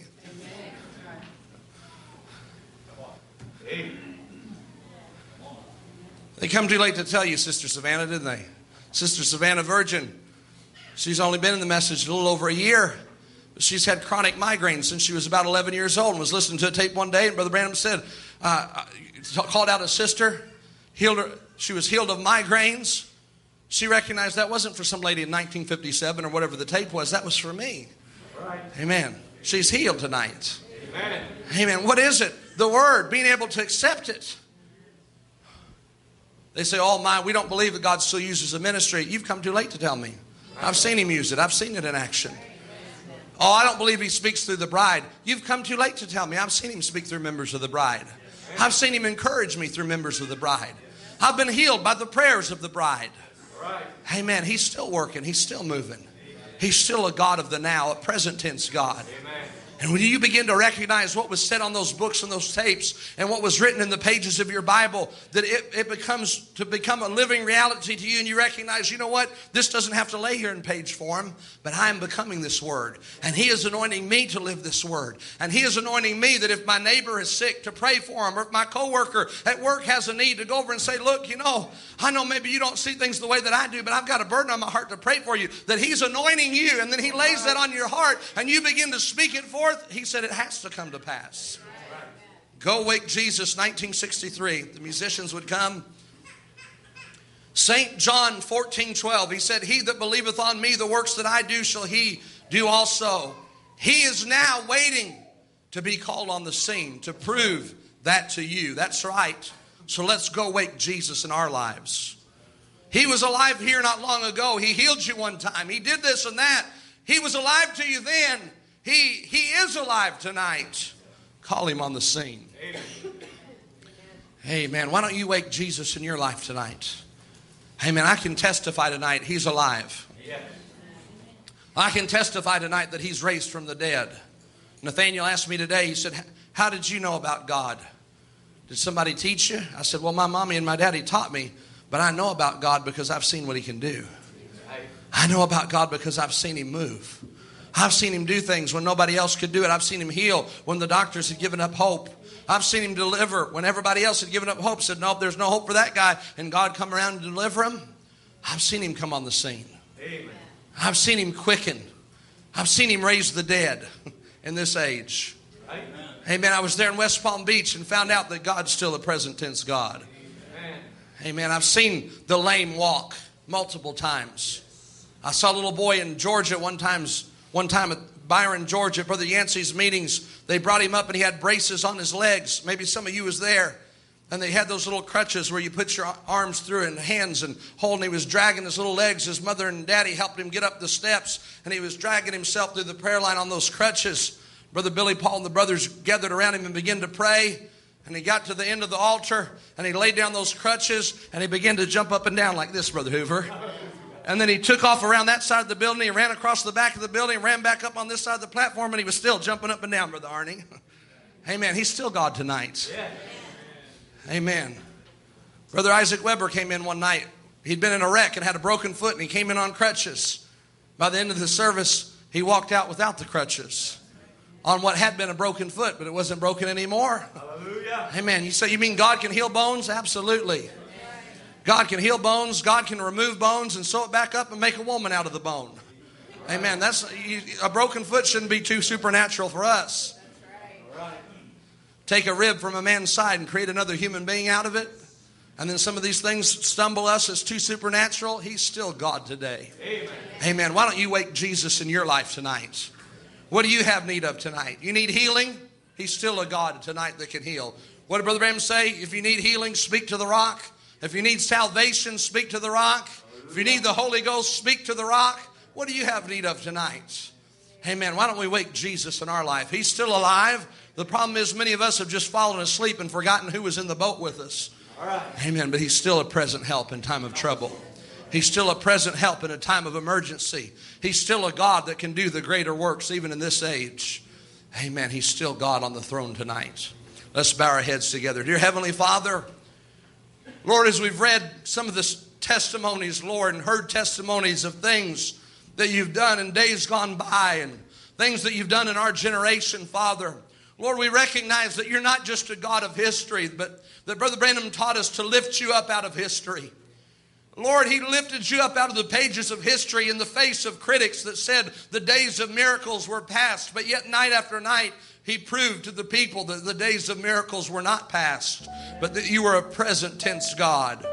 Amen. They come too late to tell you, Sister Savannah, didn't they? Sister Savannah Virgin. She's only been in the message a little over a year. She's had chronic migraines since she was about 11 years old and was listening to a tape one day, and Brother Branham said, called out a sister, healed her, She was healed of migraines. She recognized that wasn't for some lady in 1957 or whatever the tape was. That was for me. Right. Amen. She's healed tonight. Amen. Amen. What is it? The Word, being able to accept it. They say, oh my, we don't believe that God still uses a ministry. You've come too late to tell me. I've seen Him use it. I've seen it in action. Oh, I don't believe He speaks through the bride. You've come too late to tell me. I've seen Him speak through members of the bride. I've seen Him encourage me through members of the bride. I've been healed by the prayers of the bride. Amen. He's still working. He's still moving. He's still a God of the now, a present tense God. And when you begin to recognize what was said on those books and those tapes and what was written in the pages of your Bible, that it becomes to become a living reality to you, and you recognize, you know what? This doesn't have to lay here in page form, but I am becoming this Word. And He is anointing me to live this Word. And He is anointing me that if my neighbor is sick, to pray for him, or if my coworker at work has a need, to go over and say, look, you know, I know maybe you don't see things the way that I do, but I've got a burden on my heart to pray for you. That He's anointing you, and then He lays that on your heart, and you begin to speak it forth. He said it has to come to pass. Go Wake Jesus, 1963. The musicians would come. St. John 14:12. He said, he that believeth on me, the works that I do shall he do also. He is now waiting to be called on the scene to prove that to you. That's right. So let's go wake Jesus in our lives. He was alive here not long ago. He healed you one time. He did this and that. He was alive to you then. He is alive tonight. Call Him on the scene. Amen. Why don't you wake Jesus in your life tonight? Amen. I can testify tonight He's alive. I can testify tonight that He's raised from the dead. Nathaniel asked me today, he said, how did you know about God? Did somebody teach you? I said, well, my mommy and my daddy taught me, but I know about God because I've seen what He can do. I know about God because I've seen Him move. I've seen Him do things when nobody else could do it. I've seen Him heal when the doctors had given up hope. I've seen Him deliver when everybody else had given up hope, said, nope, there's no hope for that guy, and God come around and deliver him. I've seen Him come on the scene. Amen. I've seen Him quicken. I've seen Him raise the dead in this age. Amen. Amen. I was there in West Palm Beach and found out that God's still a present tense God. Amen. Amen. I've seen the lame walk multiple times. I saw a little boy in Georgia one time at Byron, Georgia, Brother Yancey's meetings. They brought him up and he had braces on his legs. Maybe some of you was there. And they had those little crutches where you put your arms through and hands and hold. And he was dragging his little legs. His mother and daddy helped him get up the steps. And he was dragging himself through the prayer line on those crutches. Brother Billy Paul and the brothers gathered around him and began to pray. And he got to the end of the altar and he laid down those crutches and he began to jump up and down like this, Brother Hoover. And then he took off around that side of the building. He ran across the back of the building, ran back up on this side of the platform, and he was still jumping up and down, Brother Arnie. Amen. He's still God tonight. Yeah. Amen. Brother Isaac Weber came in one night. He'd been in a wreck and had a broken foot, and he came in on crutches. By the end of the service, he walked out without the crutches on what had been a broken foot, but it wasn't broken anymore. Hallelujah. Amen. You say, you mean God can heal bones? Absolutely. God can heal bones. God can remove bones and sew it back up and make a woman out of the bone. Amen. A broken foot shouldn't be too supernatural for us. Take a rib from a man's side and create another human being out of it. And then some of these things stumble us as too supernatural. He's still God today. Amen. Amen. Why don't you wake Jesus in your life tonight? What do you have need of tonight? You need healing? He's still a God tonight that can heal. What did Brother Branham say? If you need healing, speak to the rock. If you need salvation, speak to the rock. If you need the Holy Ghost, speak to the rock. What do you have need of tonight? Amen. Why don't we wake Jesus in our life? He's still alive. The problem is many of us have just fallen asleep and forgotten who was in the boat with us. All right. Amen. But He's still a present help in time of trouble. He's still a present help in a time of emergency. He's still a God that can do the greater works even in this age. Amen. He's still God on the throne tonight. Let's bow our heads together. Dear Heavenly Father, Lord, as we've read some of the testimonies, Lord, and heard testimonies of things that You've done in days gone by and things that You've done in our generation, Father, Lord, we recognize that You're not just a God of history, but that Brother Branham taught us to lift You up out of history. Lord, He lifted You up out of the pages of history in the face of critics that said the days of miracles were past, but yet night after night, He proved to the people that the days of miracles were not past, but that You were a present tense God.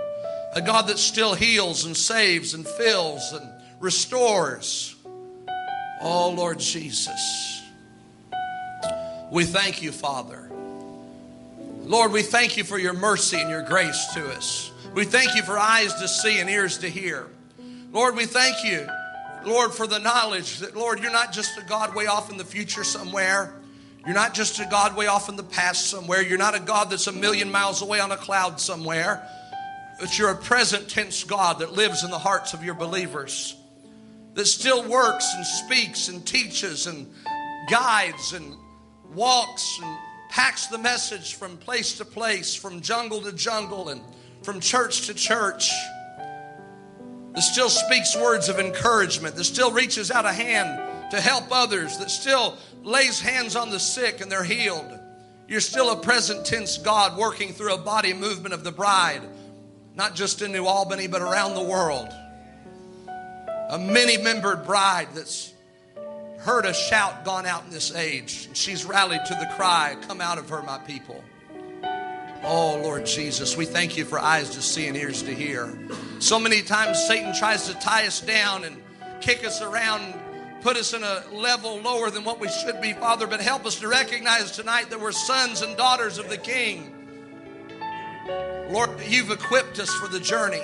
A God that still heals and saves and fills and restores. Oh, Lord Jesus. We thank you, Father. Lord, we thank you for your mercy and your grace to us. We thank you for eyes to see and ears to hear. Lord, we thank you, Lord, for the knowledge that, Lord, you're not just a God way off in the future somewhere. You're not just a God way off in the past somewhere. You're not a God that's a million miles away on a cloud somewhere. But you're a present tense God that lives in the hearts of your believers, that still works and speaks and teaches and guides and walks and packs the message from place to place, from jungle to jungle and from church to church, that still speaks words of encouragement, that still reaches out a hand to help others, that still lays hands on the sick and they're healed. You're still a present tense God working through a body movement of the bride, not just in New Albany, but around the world. A many-membered bride that's heard a shout gone out in this age. And she's rallied to the cry, come out of her, my people. Oh, Lord Jesus, we thank you for eyes to see and ears to hear. So many times Satan tries to tie us down and kick us around, put us in a level lower than what we should be, Father. But help us to recognize tonight that we're sons and daughters of the King. Lord, that you've equipped us for the journey.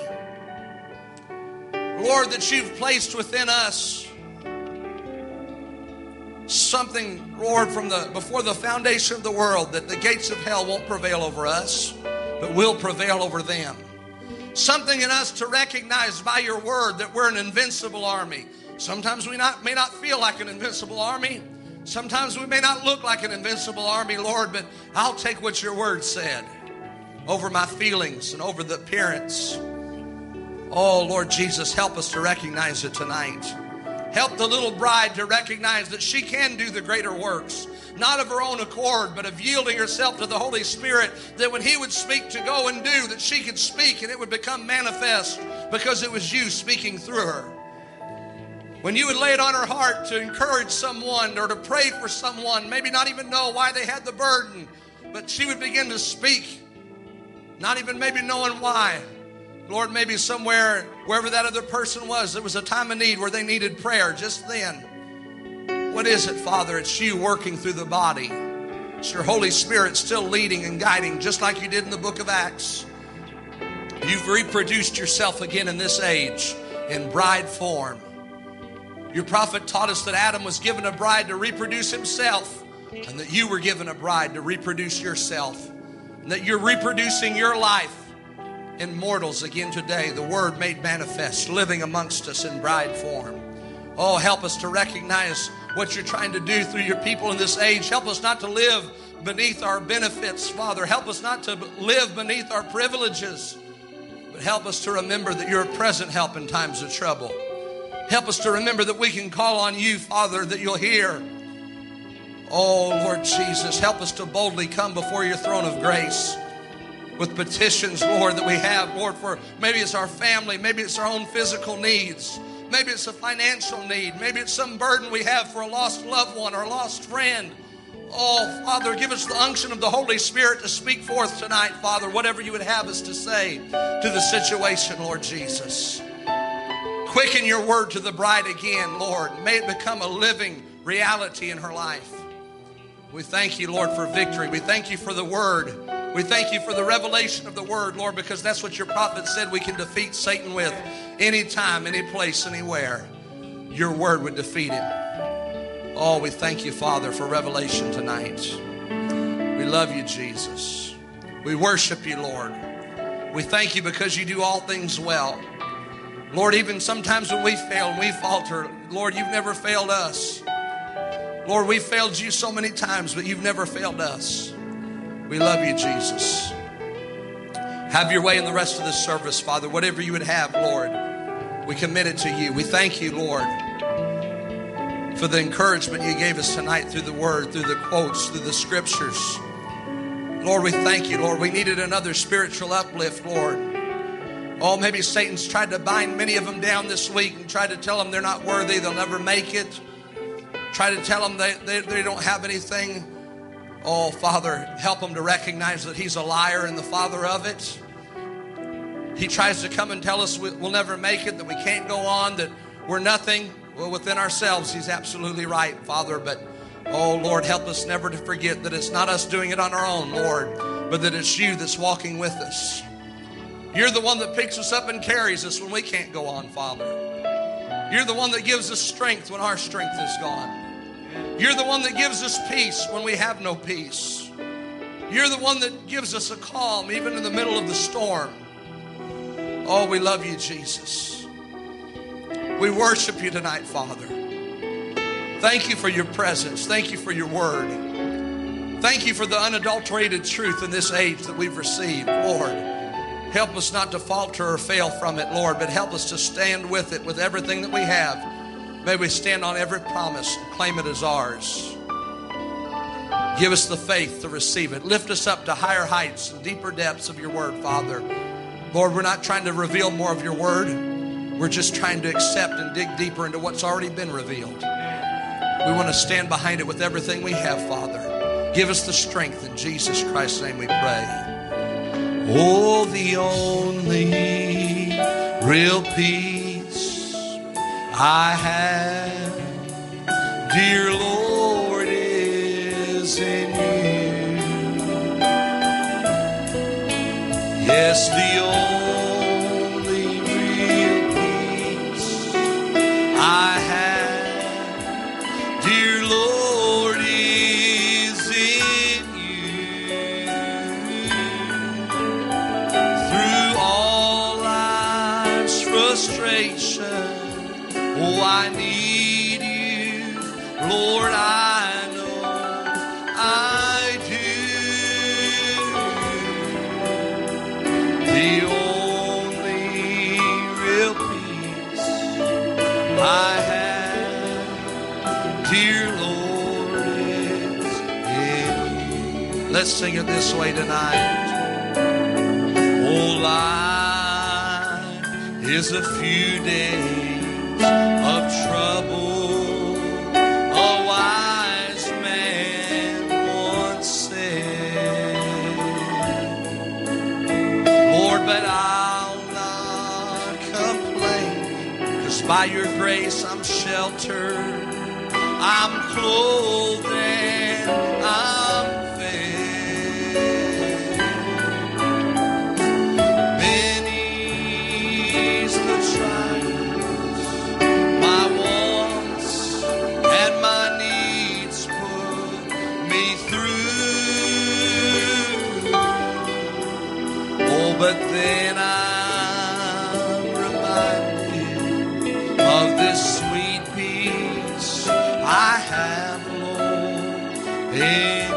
Lord, that you've placed within us something, Lord, from before the foundation of the world, that the gates of hell won't prevail over us, but will prevail over them. Something in us to recognize by your word that we're an invincible army. Sometimes we may not feel like an invincible army. Sometimes we may not look like an invincible army, Lord, but I'll take what your word said over my feelings and over the appearance. Oh, Lord Jesus, help us to recognize it tonight. Help the little bride to recognize that she can do the greater works, not of her own accord, but of yielding herself to the Holy Spirit, that when he would speak to go and do, that she could speak and it would become manifest because it was you speaking through her. When you would lay it on her heart to encourage someone or to pray for someone, maybe not even know why they had the burden, but she would begin to speak, not even maybe knowing why. Lord, maybe somewhere, wherever that other person was, there was a time of need where they needed prayer just then. What is it, Father? It's you working through the body. It's your Holy Spirit still leading and guiding, just like you did in the book of Acts. You've reproduced yourself again in this age in bride form. Your prophet taught us that Adam was given a bride to reproduce himself, and that you were given a bride to reproduce yourself, and that you're reproducing your life in mortals again today, the word made manifest, living amongst us in bride form. Oh, help us to recognize what you're trying to do through your people in this age. Help us not to live beneath our benefits, Father. Help us not to live beneath our privileges, but help us to remember that you're a present help in times of trouble. Help us to remember that we can call on you, Father, that you'll hear. Oh, Lord Jesus, help us to boldly come before your throne of grace with petitions, Lord, that we have, Lord, for maybe it's our family, maybe it's our own physical needs, maybe it's a financial need, maybe it's some burden we have for a lost loved one or a lost friend. Oh, Father, give us the unction of the Holy Spirit to speak forth tonight, Father, whatever you would have us to say to the situation, Lord Jesus. Quicken your word to the bride again, Lord. May it become a living reality in her life. We thank you, Lord, for victory. We thank you for the word. We thank you for the revelation of the word, Lord, because that's what your prophet said we can defeat Satan with anytime, any place, anywhere. Your word would defeat him. Oh, we thank you, Father, for revelation tonight. We love you, Jesus. We worship you, Lord. We thank you because you do all things well. Lord, even sometimes when we fail and we falter, Lord, you've never failed us. Lord, we've failed you so many times, but you've never failed us. We love you, Jesus. Have your way in the rest of this service, Father. Whatever you would have, Lord, we commit it to you. We thank you, Lord, for the encouragement you gave us tonight through the word, through the quotes, through the scriptures. Lord, we thank you, Lord. We needed another spiritual uplift, Lord. Oh, maybe Satan's tried to bind many of them down this week and tried to tell them they're not worthy, they'll never make it. Try to tell them they don't have anything. Oh, Father, help them to recognize that he's a liar and the father of it. He tries to come and tell us we'll never make it, that we can't go on, that we're nothing. Well, within ourselves, he's absolutely right, Father. But, oh, Lord, help us never to forget that it's not us doing it on our own, Lord, but that it's you that's walking with us. You're the one that picks us up and carries us when we can't go on, Father. You're the one that gives us strength when our strength is gone. You're the one that gives us peace when we have no peace. You're the one that gives us a calm even in the middle of the storm. Oh, we love you, Jesus. We worship you tonight, Father. Thank you for your presence. Thank you for your word. Thank you for the unadulterated truth in this age that we've received, Lord. Help us not to falter or fail from it, Lord, but help us to stand with it with everything that we have. May we stand on every promise and claim it as ours. Give us the faith to receive it. Lift us up to higher heights and deeper depths of your word, Father. Lord, we're not trying to reveal more of your word. We're just trying to accept and dig deeper into what's already been revealed. We want to stand behind it with everything we have, Father. Give us the strength. In Jesus Christ's name we pray. Oh, the only real peace I have, dear Lord, is in you. Yes, the only real peace I have, dear Lord, is in you. Through all life's frustration, oh, I need you, Lord, I know I do. The only real peace I have, dear Lord, is in you. Let's sing it this way tonight. Oh, life is a few days of trouble, a wise man once said. Lord, but I'll not complain, 'cause by your grace I'm sheltered, I'm clothed and I'm fed. Many's the trials, my wants and my needs put me through. Oh, but then I'm reminded of this sweet peace I have, Lord, in you.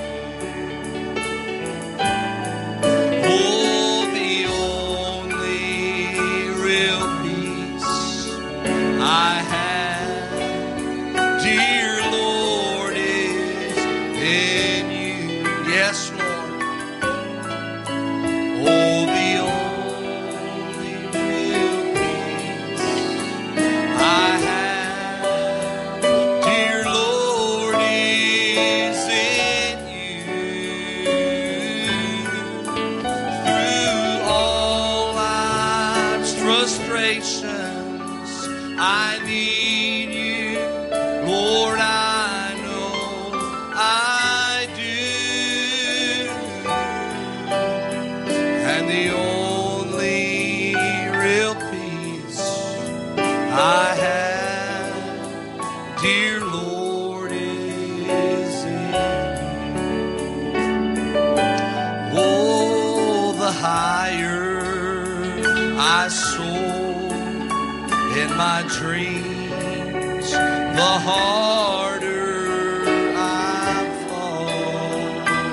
Oh, the only real peace I have, dear Lord, is in you. Yes, Lord. Oh, the only real peace I have, dear Lord, is in you. Through all life's frustrations, I need you, Lord, I know I do. And the only real peace I have, dear Lord, is in you. Oh, the higher I soar in my dreams, the harder I fall.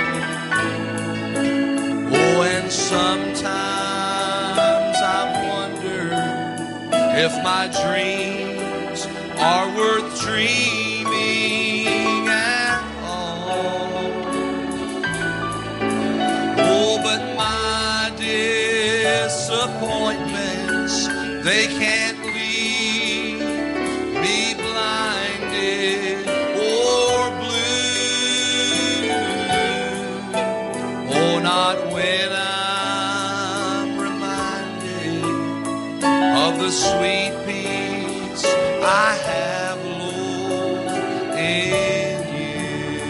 Oh, and sometimes I wonder if my dreams are worth dreaming at all. Oh, but my disappointments, they can't leave me blinded or blue. Oh, not when I'm reminded sweet peace I have, Lord, in you.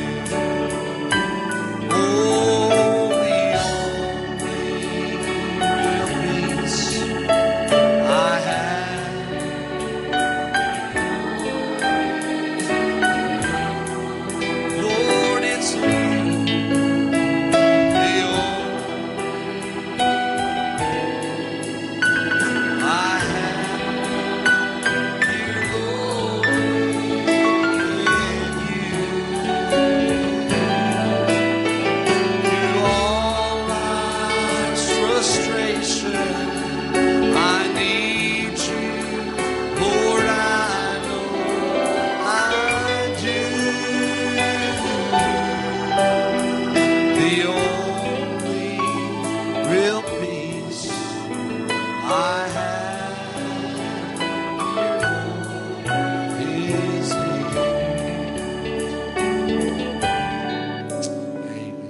Oh, the only real peace I have. Lord, it's you. The only I have. Dear Lord, in you. Through all life's frustration, I need you, Lord, I know I do. The only real peace I have is in you. Amen.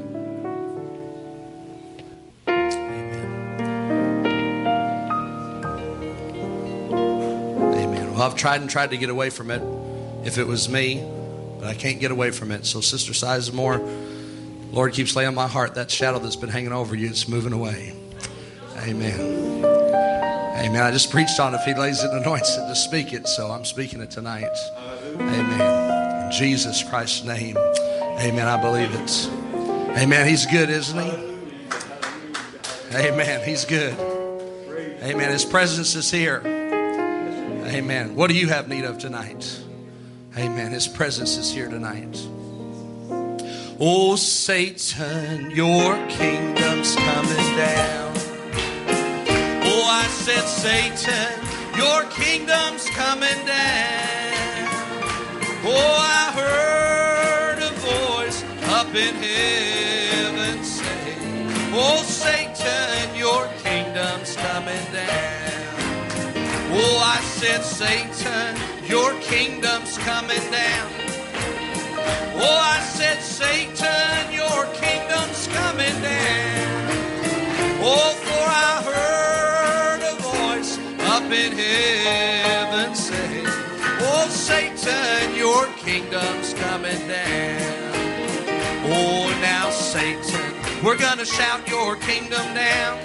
Amen. Well, I've tried to get away from it if it was me, but I can't get away from it. So, Sister Sizemore, Lord keeps laying on my heart that shadow that's been hanging over you. It's moving away. Amen. Amen. I just preached on it. If He lays it and anoints it to speak it, so I'm speaking it tonight. Amen. In Jesus Christ's name. Amen. I believe it. Amen. He's good, isn't He? Amen. He's good. Amen. His presence is here. Amen. What do you have need of tonight? Amen. His presence is here tonight. Oh, Satan, your kingdom's coming down. Oh, I said, Satan, your kingdom's coming down. Oh, I heard a voice up in heaven say, oh, Satan, your kingdom's coming down. Oh, I said, Satan, your kingdom's coming down. Oh, I said, Satan, your kingdom's coming down. Oh, for I heard a voice up in heaven say, oh, Satan, your kingdom's coming down. Oh, now, Satan, we're going to shout your kingdom down.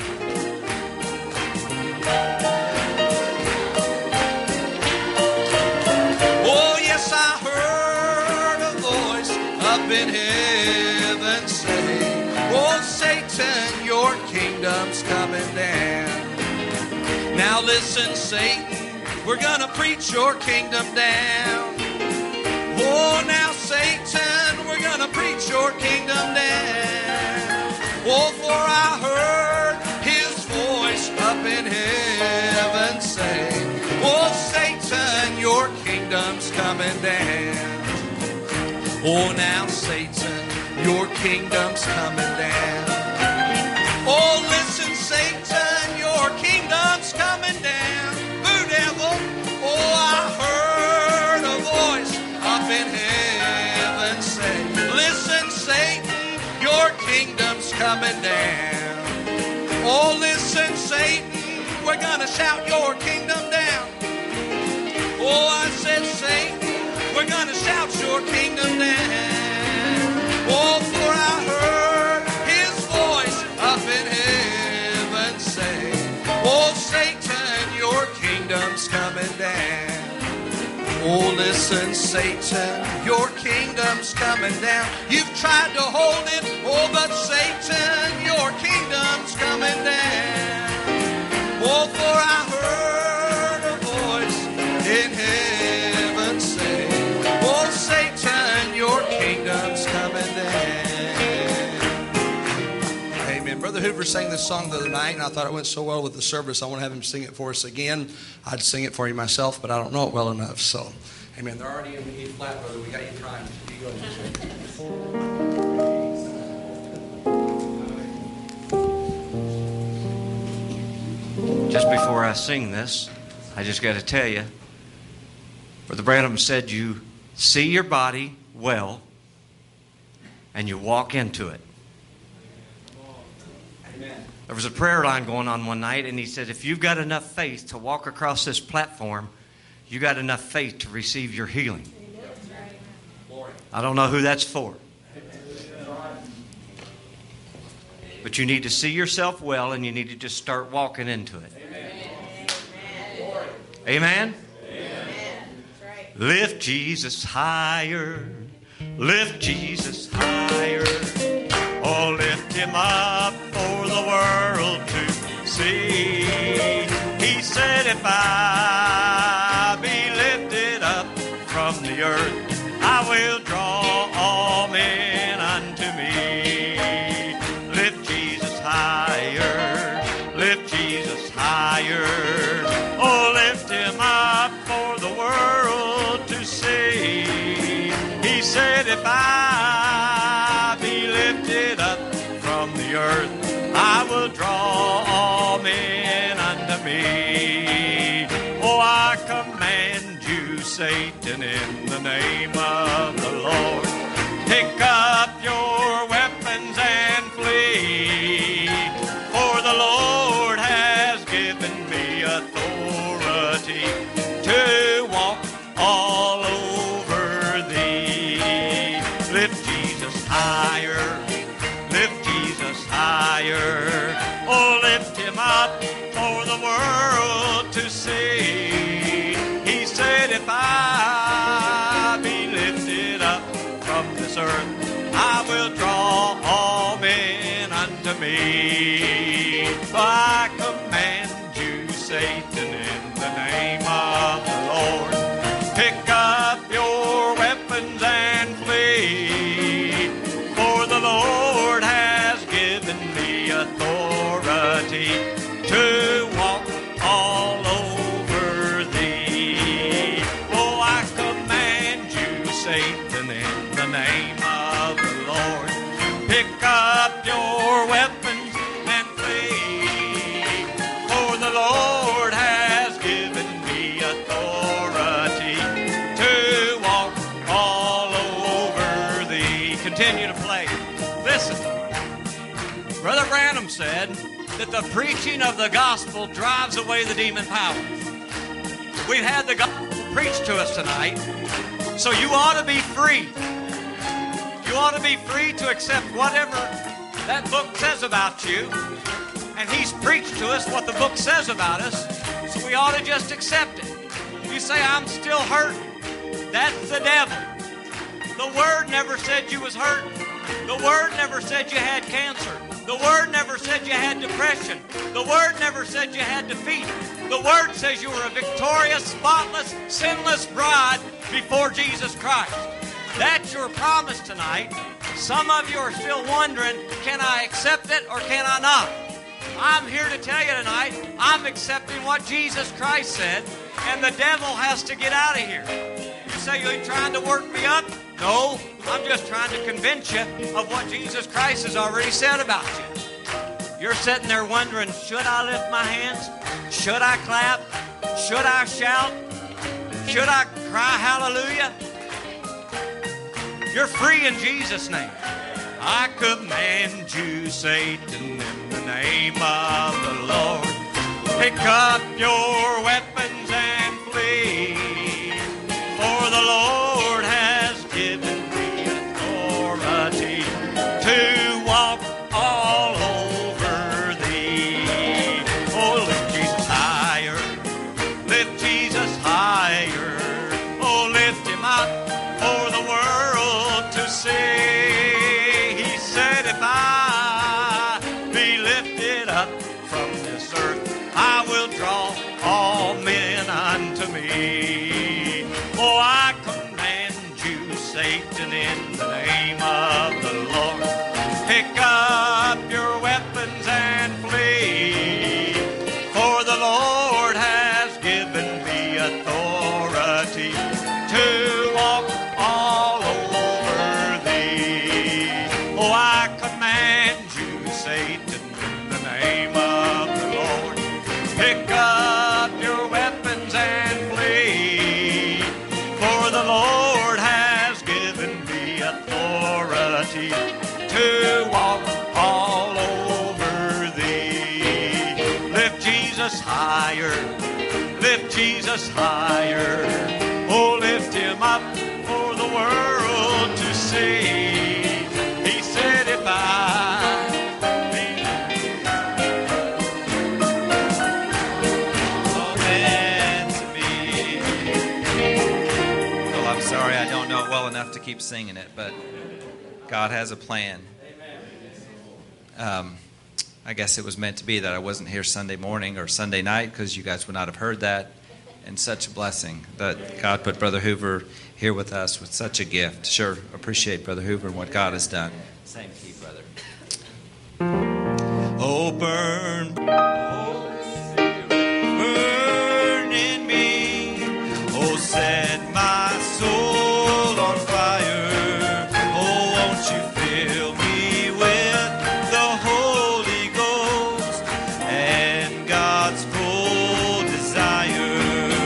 Oh, yes, I heard a voice up in heaven say, oh, Satan, your kingdom's coming down. Now listen, Satan, we're going to preach your kingdom down. Oh, now, Satan, we're going to preach your kingdom down. Oh, for I heard his voice up in heaven say, oh, Satan, your kingdom's coming down. Oh, now, Satan, your kingdom's coming down. Oh, listen, Satan, your kingdom's coming down. Boo, devil. Oh, I heard a voice up in heaven say, listen, Satan, your kingdom's coming down. Oh, listen, Satan, we're going to shout your kingdom down. Oh, I said, Satan, we're going to shout your kingdom down. Oh, for I heard his voice up in heaven say, oh, Satan, your kingdom's coming down. Oh, listen, Satan, your kingdom's coming down. You've tried to hold it, oh, but Satan, your kingdom's coming down. Oh, for I heard a voice in heaven say, oh, Satan, your kingdom's coming down. Amen. Brother Hoover sang this song the other night, and I thought it went so well with the service, I want to have him sing it for us again. I'd sing it for you myself, but I don't know it well enough. So, amen. They're already in the E flat, brother. We got you primed. You go ahead. Just before I sing this, I just got to tell you, Brother Branham said you see your body well and you walk into it. Amen. There was a prayer line going on one night, and he said, if you've got enough faith to walk across this platform, you got enough faith to receive your healing. I don't know who that's for. But you need to see yourself well, and you need to just start walking into it. Amen? Lift Jesus higher. Lift Jesus higher. Oh, lift him up for the world to see. He said, if I be lifted up from the earth, I will draw all men unto me. Lift Jesus higher. Lift Jesus higher. Oh, lift him up for the world to see. He said, if I be lifted up from the earth, I will draw all men unto me. Oh, I command you, Satan, in the name of the Lord, pick up your weapons and flee. For the Lord has given me authority to walk all over thee. Lift Jesus higher. Lift Jesus higher. Oh, lift him up for the world to see. He said, if I be lifted up from this earth, I will draw all men unto me. I command you, Satan, in the name of the Lord, pick up your weapons and flee. For the Lord has given me authority to walk all over thee. Oh, I command you, Satan, in the name of the Lord, pick up your weapons and flee. For the Lord has given me authority to walk all over thee. Continue to play. Listen. Brother Branham said that the preaching of the gospel drives away the demon powers. We've had the gospel preached to us tonight, so you ought to be free. You ought to be free to accept whatever that book says about you. And he's preached to us what the book says about us, so we ought to just accept it. You say, I'm still hurting. That's the devil. The Word never said you was hurting. The Word never said you had cancer. The Word never said you had depression. The Word never said you had defeat. The Word says you were a victorious, spotless, sinless bride before Jesus Christ. That's your promise tonight. Some of you are still wondering, can I accept it or can I not? I'm here to tell you tonight, I'm accepting what Jesus Christ said, and the devil has to get out of here. You say, you're trying to work me up? No, I'm just trying to convince you of what Jesus Christ has already said about you. You're sitting there wondering, should I lift my hands? Should I clap? Should I shout? Should I cry hallelujah? You're free in Jesus' name. I command you, Satan, in the name of the Lord, pick up your weapons and flee. For the Lord has given me authority to walk all over thee. Oh, lift Jesus higher. Lift Jesus higher. Oh, lift him up for the world to see. He said, if I be lifted up from this earth, I will draw all men unto me. Oh, I command you, Satan, in the name of the Lord, pick up your weapons and flee. For the Lord has given me authority to walk all over thee. Oh, I command you, Satan, in the name of the Lord, pick up your weapons and flee. Jesus higher. Oh, lift him up for the world to see. He said, if I be all meant to be. Well, I'm sorry, I don't know it well enough to keep singing it, but God has a plan. I guess it was meant to be that I wasn't here Sunday morning or Sunday night, because you guys would not have heard that. And such a blessing that God put Brother Hoover here with us with such a gift. Sure, appreciate Brother Hoover and what God has done. Same key, brother. Oh, burn, burn in me. Oh, set my soul on fire. Oh, won't you fill me with the Holy Ghost and God's full desire.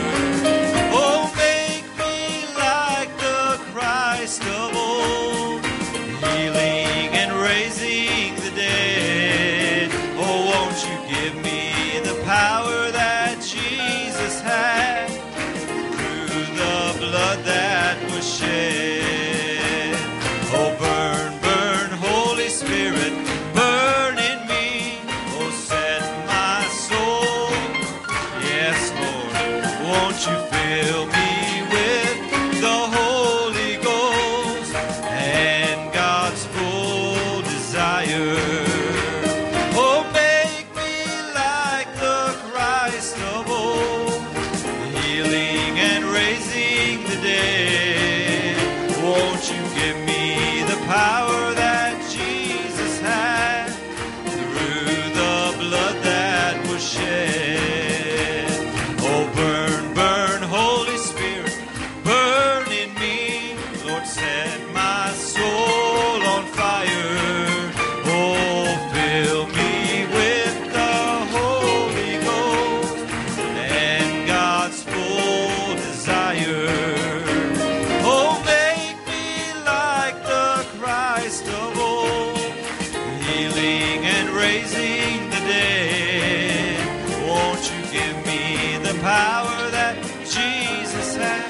Oh, make me like the Christ of old, healing and raising the dead. Oh, won't you give me the power that Jesus had through the blood that was shed. Oh, burn, burn, Holy Spirit, burn in me. Oh, set my soul. Yes, Lord, won't you fill me with the Holy Ghost and God's full desire. Oh, make me like the Christ of old, healing and raising the dead. Won't you give me the power that Jesus had through the blood that was shed? Oh, burn, burn, Holy Spirit, burn in me. Lord, set my soul on fire. Oh, fill me with the Holy Ghost and God's full desire. Oh, make me like the Christ of old, healing and raising the dead. Won't you give me the power that Jesus had?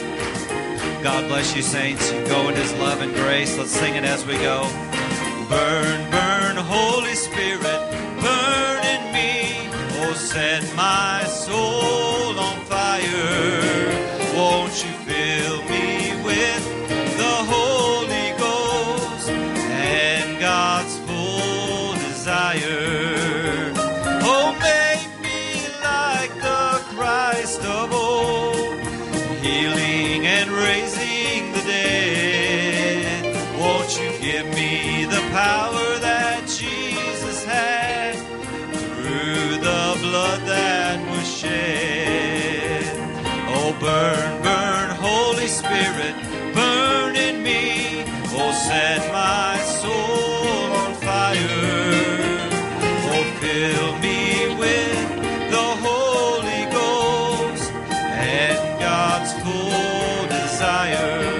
God bless you, saints. You go in His love and grace. Let's sing it as we go. Burn, burn, Holy Spirit, burn in me. Oh, set my soul on fire. Won't you fill me with the Holy Ghost and God's full desire? Oh, make me like the Christ of old, healing and raising the dead. Won't you give me the power that Jesus had through the blood that was shed? Oh, burn, burn, Holy Spirit, burn in me. Oh, set my soul on fire. Oh, fill me with the Holy Ghost and God's full desire.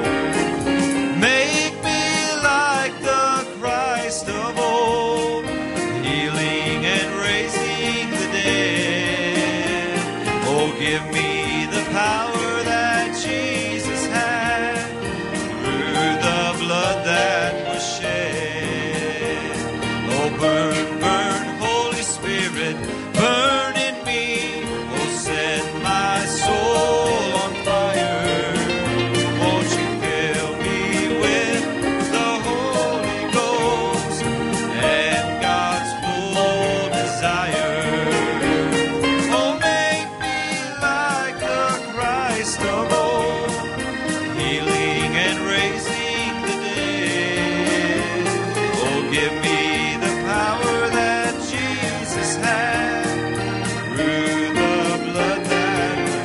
Make me like the Christ of old, healing and raising the dead. Oh, give me the power that Jesus had through the blood that was shed. Oh, burn, burn, Holy Spirit, burn in me. Oh, set my soul on fire. Won't you fill me with the Holy Ghost and God's full desire? Oh, make me like the Christ of old, healing and raising the dead. Oh, give me the power that Jesus had through the blood that was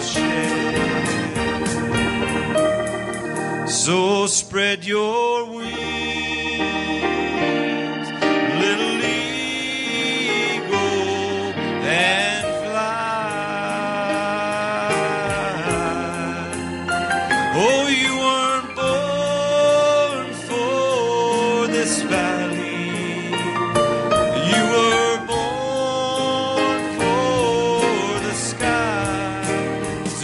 shed. So spread your wings, little eagle, and fly. Oh, you weren't born for this valley. You were born for the sky.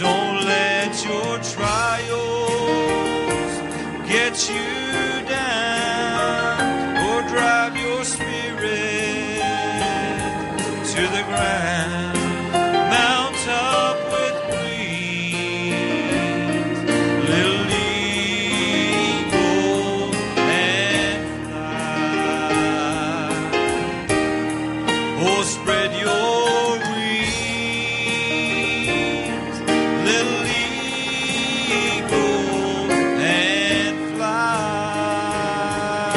let you down or drive your spirit to the ground. Mount up with wings, little eagle, and fly. Oh, spread your wings, little eagle, and fly.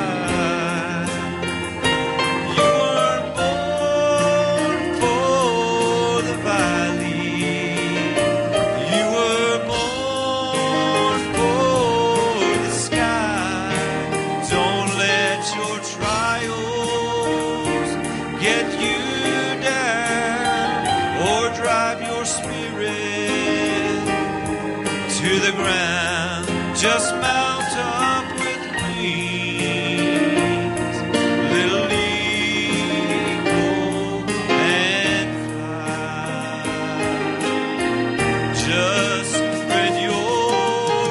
You were born for the valley. You were born for the sky. Don't let your trials get you down or drive your spirit to the ground. Just mount up with wings, little eagle, and fly. Just spread your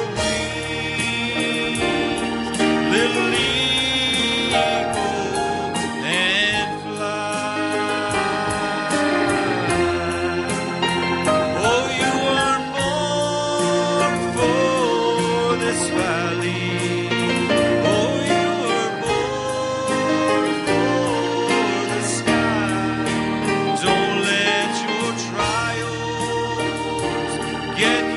wings, little eagle, and fly. Oh, you weren't born for this valley. Oh, you were born for the sky. Don't let your trials get